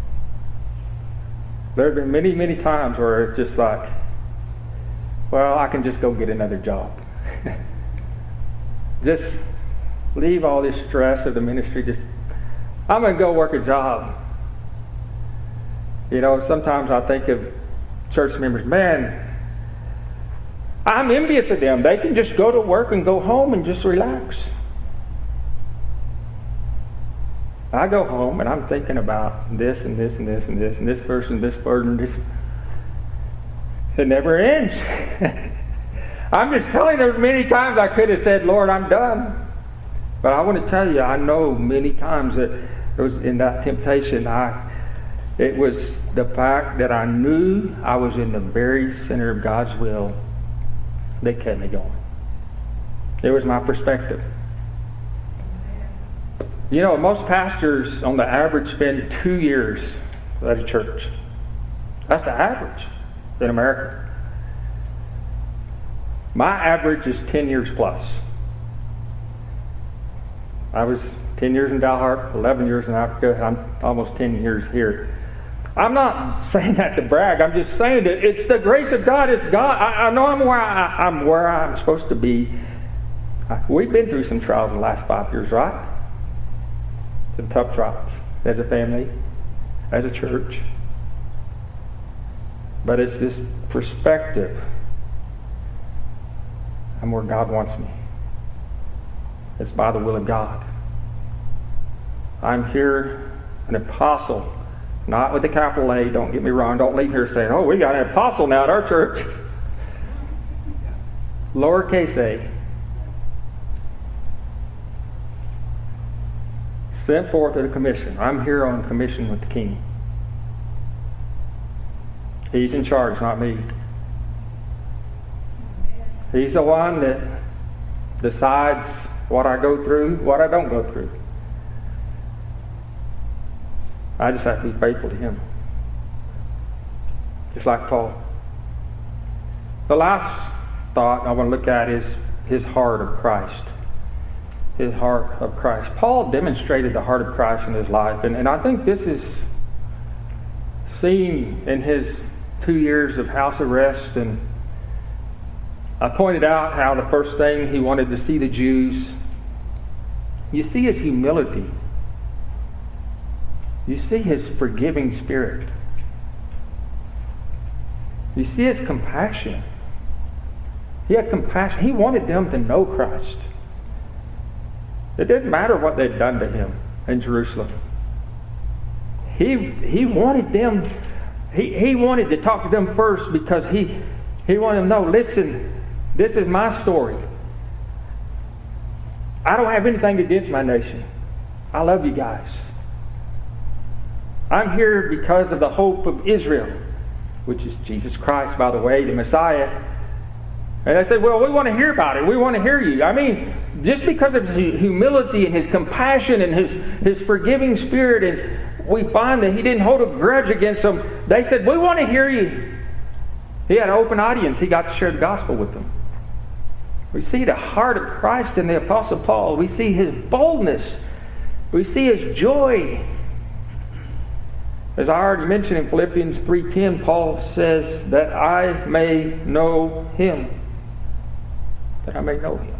There have been many, many times where it's just like, well, I can just go get another job. Just leave all this stress of the ministry. I'm going to go work a job. Sometimes I think of church members, man, I'm envious of them. They can just go to work and go home and just relax. I go home and I'm thinking about this and this and this and this and this person, this burden, this. It never ends. I'm just telling you, many times I could have said, Lord, I'm done. But I want to tell you, I know many times that it was in that temptation, it was the fact that I knew I was in the very center of God's will that kept me going. It was my perspective. You know, most pastors on the average spend 2 years at a church. That's the average in America. My average is 10 years plus. I was 10 years in Dalhart, 11 years in Africa. I'm almost 10 years here. I'm not saying that to brag. I'm just saying that it's the grace of God. It's God. I know I'm where I'm supposed to be. We've been through some trials in the last 5 years, right? Some tough trials as a family, as a church. But it's this perspective. I'm where God wants me. It's by the will of God. I'm here, an apostle, not with a capital A. Don't get me wrong. Don't leave here saying, oh, we got an apostle now at our church. Lowercase a. Sent forth at a commission. I'm here on commission with the King. He's in charge, not me. He's the one that decides what I go through, what I don't go through. I just have to be faithful to Him. Just like Paul. The last thought I want to look at is his heart of Christ. His heart of Christ. Paul demonstrated the heart of Christ in his life, and I think this is seen in his 2 years of house arrest. And I pointed out how the first thing he wanted to see the Jews. You see his humility. You see his forgiving spirit. You see his compassion. He had compassion. He wanted them to know Christ. It didn't matter what they'd done to him in Jerusalem. He wanted them. He wanted to talk to them first because he wanted them to know, listen, this is my story. I don't have anything against my nation. I love you guys. I'm here because of the hope of Israel, which is Jesus Christ, by the way, the Messiah. And they said, well, we want to hear about it. We want to hear you. I mean, just because of his humility and his compassion and his forgiving spirit, and we find that he didn't hold a grudge against them. They said, we want to hear you. He had an open audience. He got to share the gospel with them. We see the heart of Christ in the Apostle Paul. We see his boldness. We see his joy. As I already mentioned in Philippians 3:10, Paul says that I may know him. That I may know him.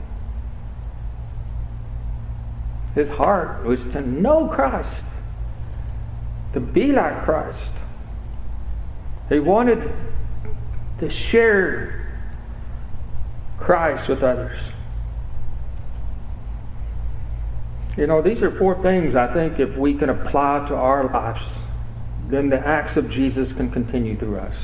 His heart was to know Christ. To be like Christ. He wanted to share Christ with others. You know, these are 4 things I think if we can apply to our lives, then the acts of Jesus can continue through us.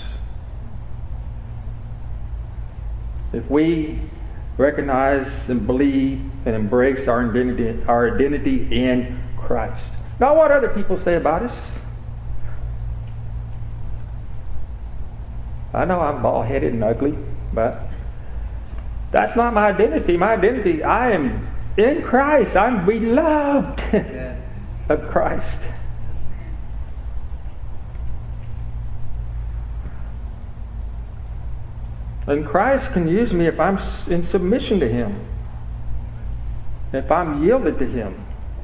If we recognize and believe and embrace our identity in Christ. Not what other people say about us. I know I'm bald-headed and ugly, but that's not my identity. My identity, I am in Christ. I'm beloved of Christ. And Christ can use me if I'm in submission to Him. If I'm yielded to Him.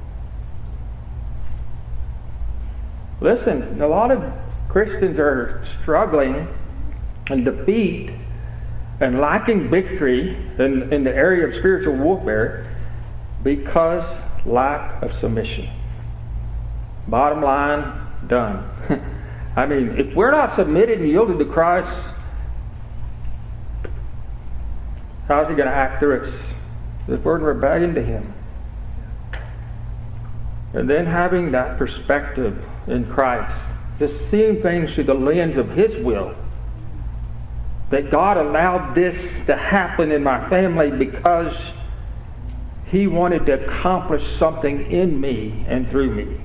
Listen, a lot of Christians are struggling and defeat and lacking victory in the area of spiritual warfare because lack of submission. Bottom line, done. I mean, if we're not submitted and yielded to Christ, how's He going to act through us? If we're in rebellion to Him. And then having that perspective in Christ, just seeing things through the lens of His will. That God allowed this to happen in my family because He wanted to accomplish something in me and through me.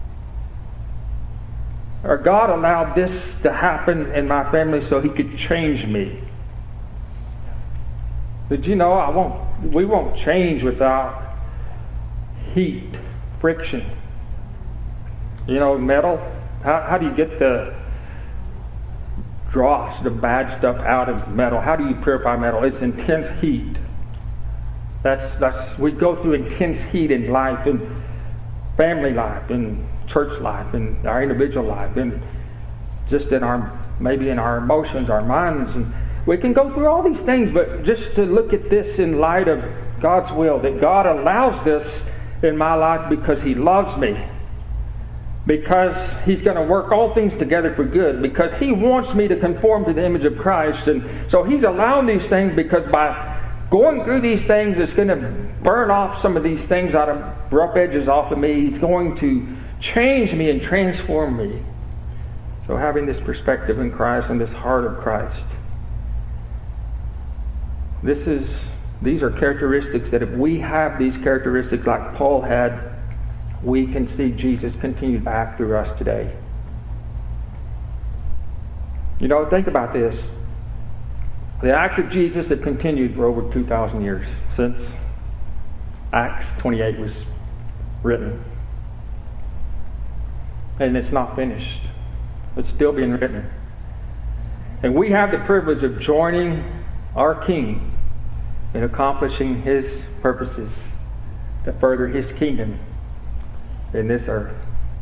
Or God allowed this to happen in my family so He could change me. Did you know we won't change without heat, friction. Metal. How do you get the dross, the bad stuff out of metal? How do you purify metal? It's intense heat. We go through intense heat in life, in family life, in church life, in our individual life, and just maybe in our emotions, our minds, and we can go through all these things, but just to look at this in light of God's will, that God allows this in my life because He loves me, because He's going to work all things together for good, because He wants me to conform to the image of Christ. And so He's allowing these things because by going through these things, it's going to burn off some of these things out of rough edges off of me. He's going to change me and transform me. So having this perspective in Christ and this heart of Christ, these are characteristics that if we have these characteristics like Paul had, we can see Jesus continue to act through us today. Think about this. The acts of Jesus have continued for over 2,000 years since Acts 28 was written. And it's not finished. It's still being written. And we have the privilege of joining our King in accomplishing His purposes to further His kingdom in this earth.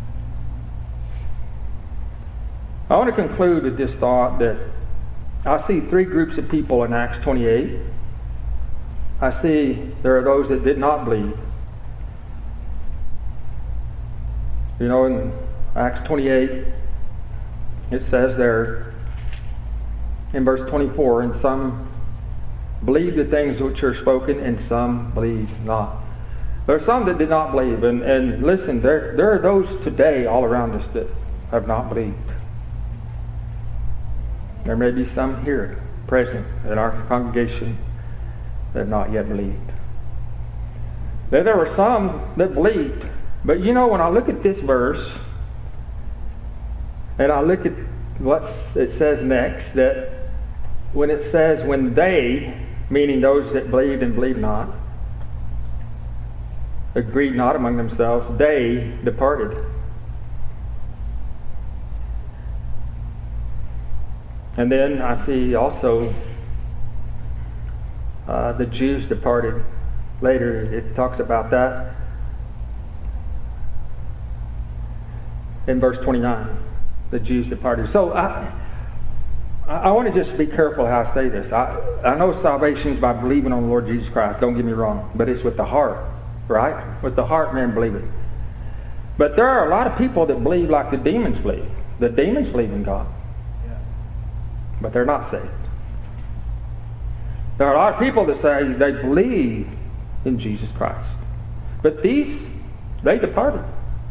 I want to conclude with this thought that I see three groups of people in Acts 28. I see there are those that did not believe. In Acts 28, it says there in verse 24, and some believe the things which are spoken, and some believe not. There are some that did not believe. And listen, there are those today all around us that have not believed. There may be some here present in our congregation that have not yet believed. There were some that believed. But when I look at this verse, and I look at what it says next, that when it says, when they, meaning those that believed and believed not, agreed not among themselves, they departed. And then I see also the Jews departed. Later it talks about that in verse 29. The Jews departed. So I want to just be careful how I say this. I know salvation is by believing on the Lord Jesus Christ. Don't get me wrong. But it's with the heart, right? With the heart, man, believe it. But there are a lot of people that believe like the demons believe. The demons believe in God. But they're not saved. There are a lot of people that say they believe in Jesus Christ. But they departed.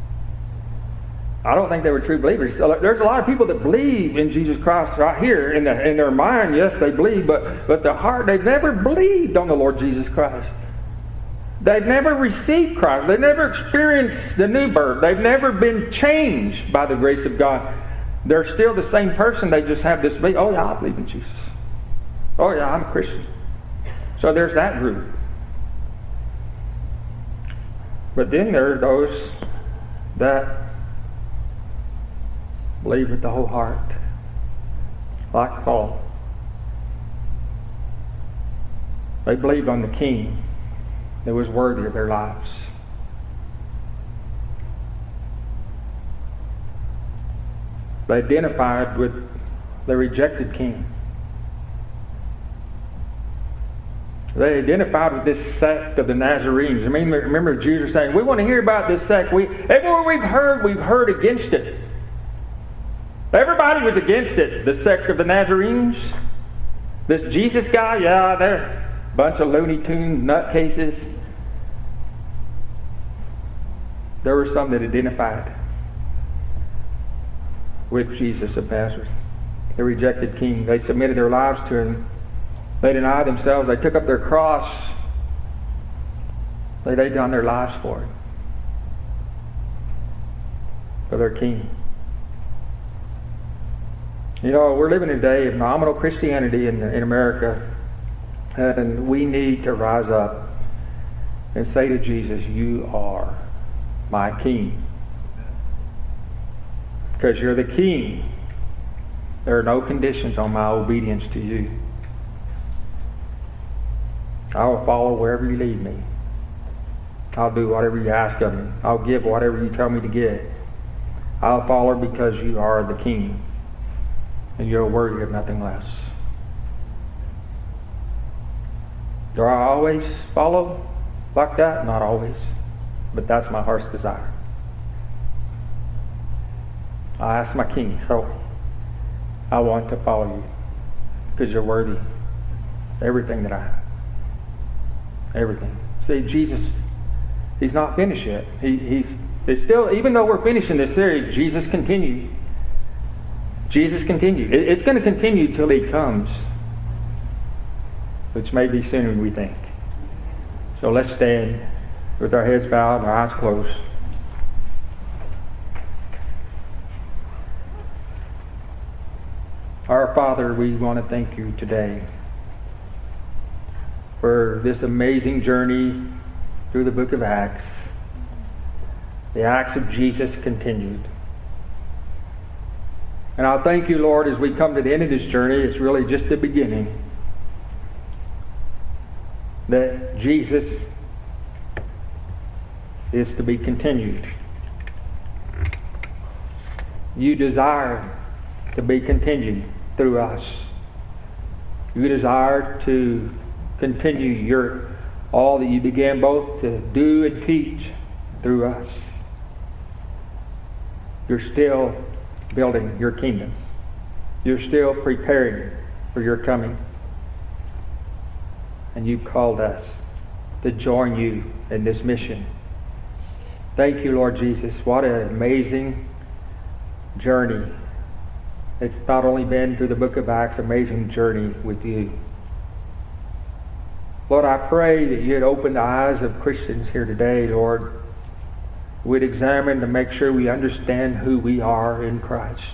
I don't think they were true believers. There's a lot of people that believe in Jesus Christ right here. In their mind, yes, they believe, but their heart, they've never believed on the Lord Jesus Christ. They've never received Christ. They've never experienced the new birth. They've never been changed by the grace of God. They're still the same person. They just have this belief. Oh yeah, I believe in Jesus. Oh yeah, I'm a Christian. So there's that group. But then there are those that believe with the whole heart, like Paul. They believed on the King that was worthy of their lives. They identified with the rejected king. They identified with this sect of the Nazarenes. I mean, remember Jews are saying, we want to hear about this sect. Everywhere we've heard against it. Everybody was against it. The sect of the Nazarenes. This Jesus guy, yeah, they're a bunch of Looney Tunes nutcases. There were some that identified with Jesus of Nazareth, the rejected king. They submitted their lives to him. They denied themselves. They took up their cross. They laid down their lives for him, for their king. You know, we're living in a day of nominal Christianity in America, and we need to rise up and say to Jesus, you are my king. Because you're the king. There are no conditions on my obedience to you. I will follow wherever you lead me. I'll do whatever you ask of me. I'll give whatever you tell me to give. I'll follow because you are the king. And you're worthy of nothing less. Do I always follow like that? Not always. But that's my heart's desire. I ask my king, help me. I want to follow you because you're worthy. Everything that I have. Everything. See, Jesus, he's not finished yet. It's still, even though we're finishing this series, Jesus continued. Jesus continued. It's going to continue till he comes, which may be sooner than we think. So let's stand with our heads bowed and our eyes closed. Our Father, we want to thank you today for this amazing journey through the book of Acts. The Acts of Jesus continued. And I thank you, Lord, as we come to the end of this journey, it's really just the beginning. That Jesus is to be continued. You desire to be continued through us. You desire to continue all that you began both to do and teach through us. You're still building your kingdom. You're still preparing for your coming. And you've called us to join you in this mission. Thank you, Lord Jesus. What an amazing journey. It's not only been through the book of Acts, amazing journey with you. Lord, I pray that you'd open the eyes of Christians here today, Lord. We'd examine to make sure we understand who we are in Christ.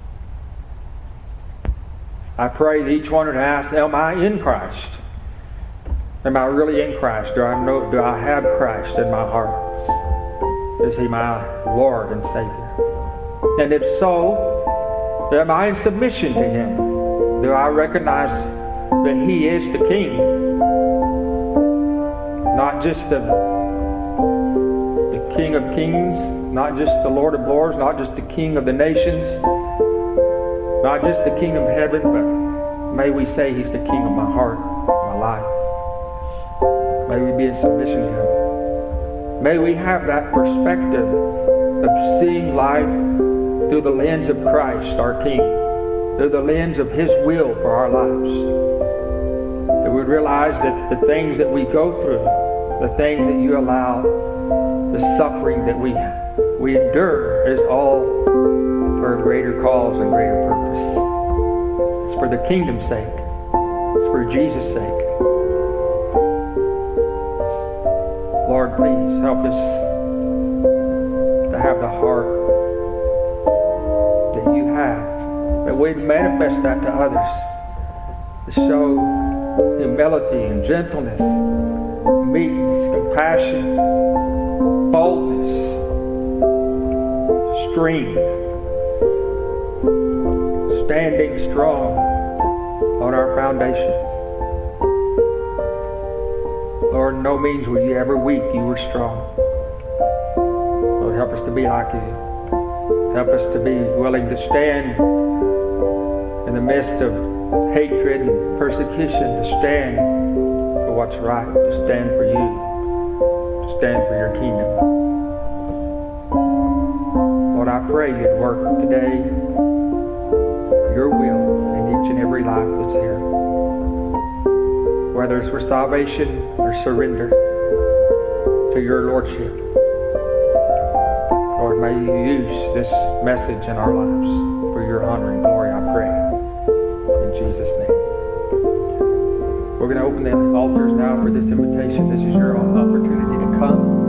I pray that each one would ask, am I in Christ? Am I really in Christ? Do I have Christ in my heart? Is he my Lord and Savior? And if so, am I in submission to him? Do I recognize that he is the King? Not just the King of Kings, not just the Lord of Lords, not just the King of the nations, not just the King of heaven, but may we say he's the King of my heart, my life. May we be in submission to him. May we have that perspective of seeing life through the lens of Christ, our King, through the lens of his will for our lives. That we realize that the things that we go through, the things that you allow, the suffering that we endure is all for a greater cause and greater purpose. It's for the kingdom's sake. It's for Jesus' sake. Lord, please help us to have the heart that you have, that we manifest that to others, to show humility and gentleness, meekness, compassion, boldness, strength, standing strong on our foundation. Lord, in no means were you ever weak, you were strong. Lord, help us to be like you. Help us to be willing to stand in the midst of hatred and persecution, to stand for what's right, to stand for you, to stand for your kingdom. Lord, I pray you'd work today your will in each and every life that's here. Whether it's for salvation or surrender to your Lordship. Lord, may you use this message in our lives for your honor and glory, I pray. In Jesus' name. We're going to open the altars now for this invitation. This is your opportunity to come.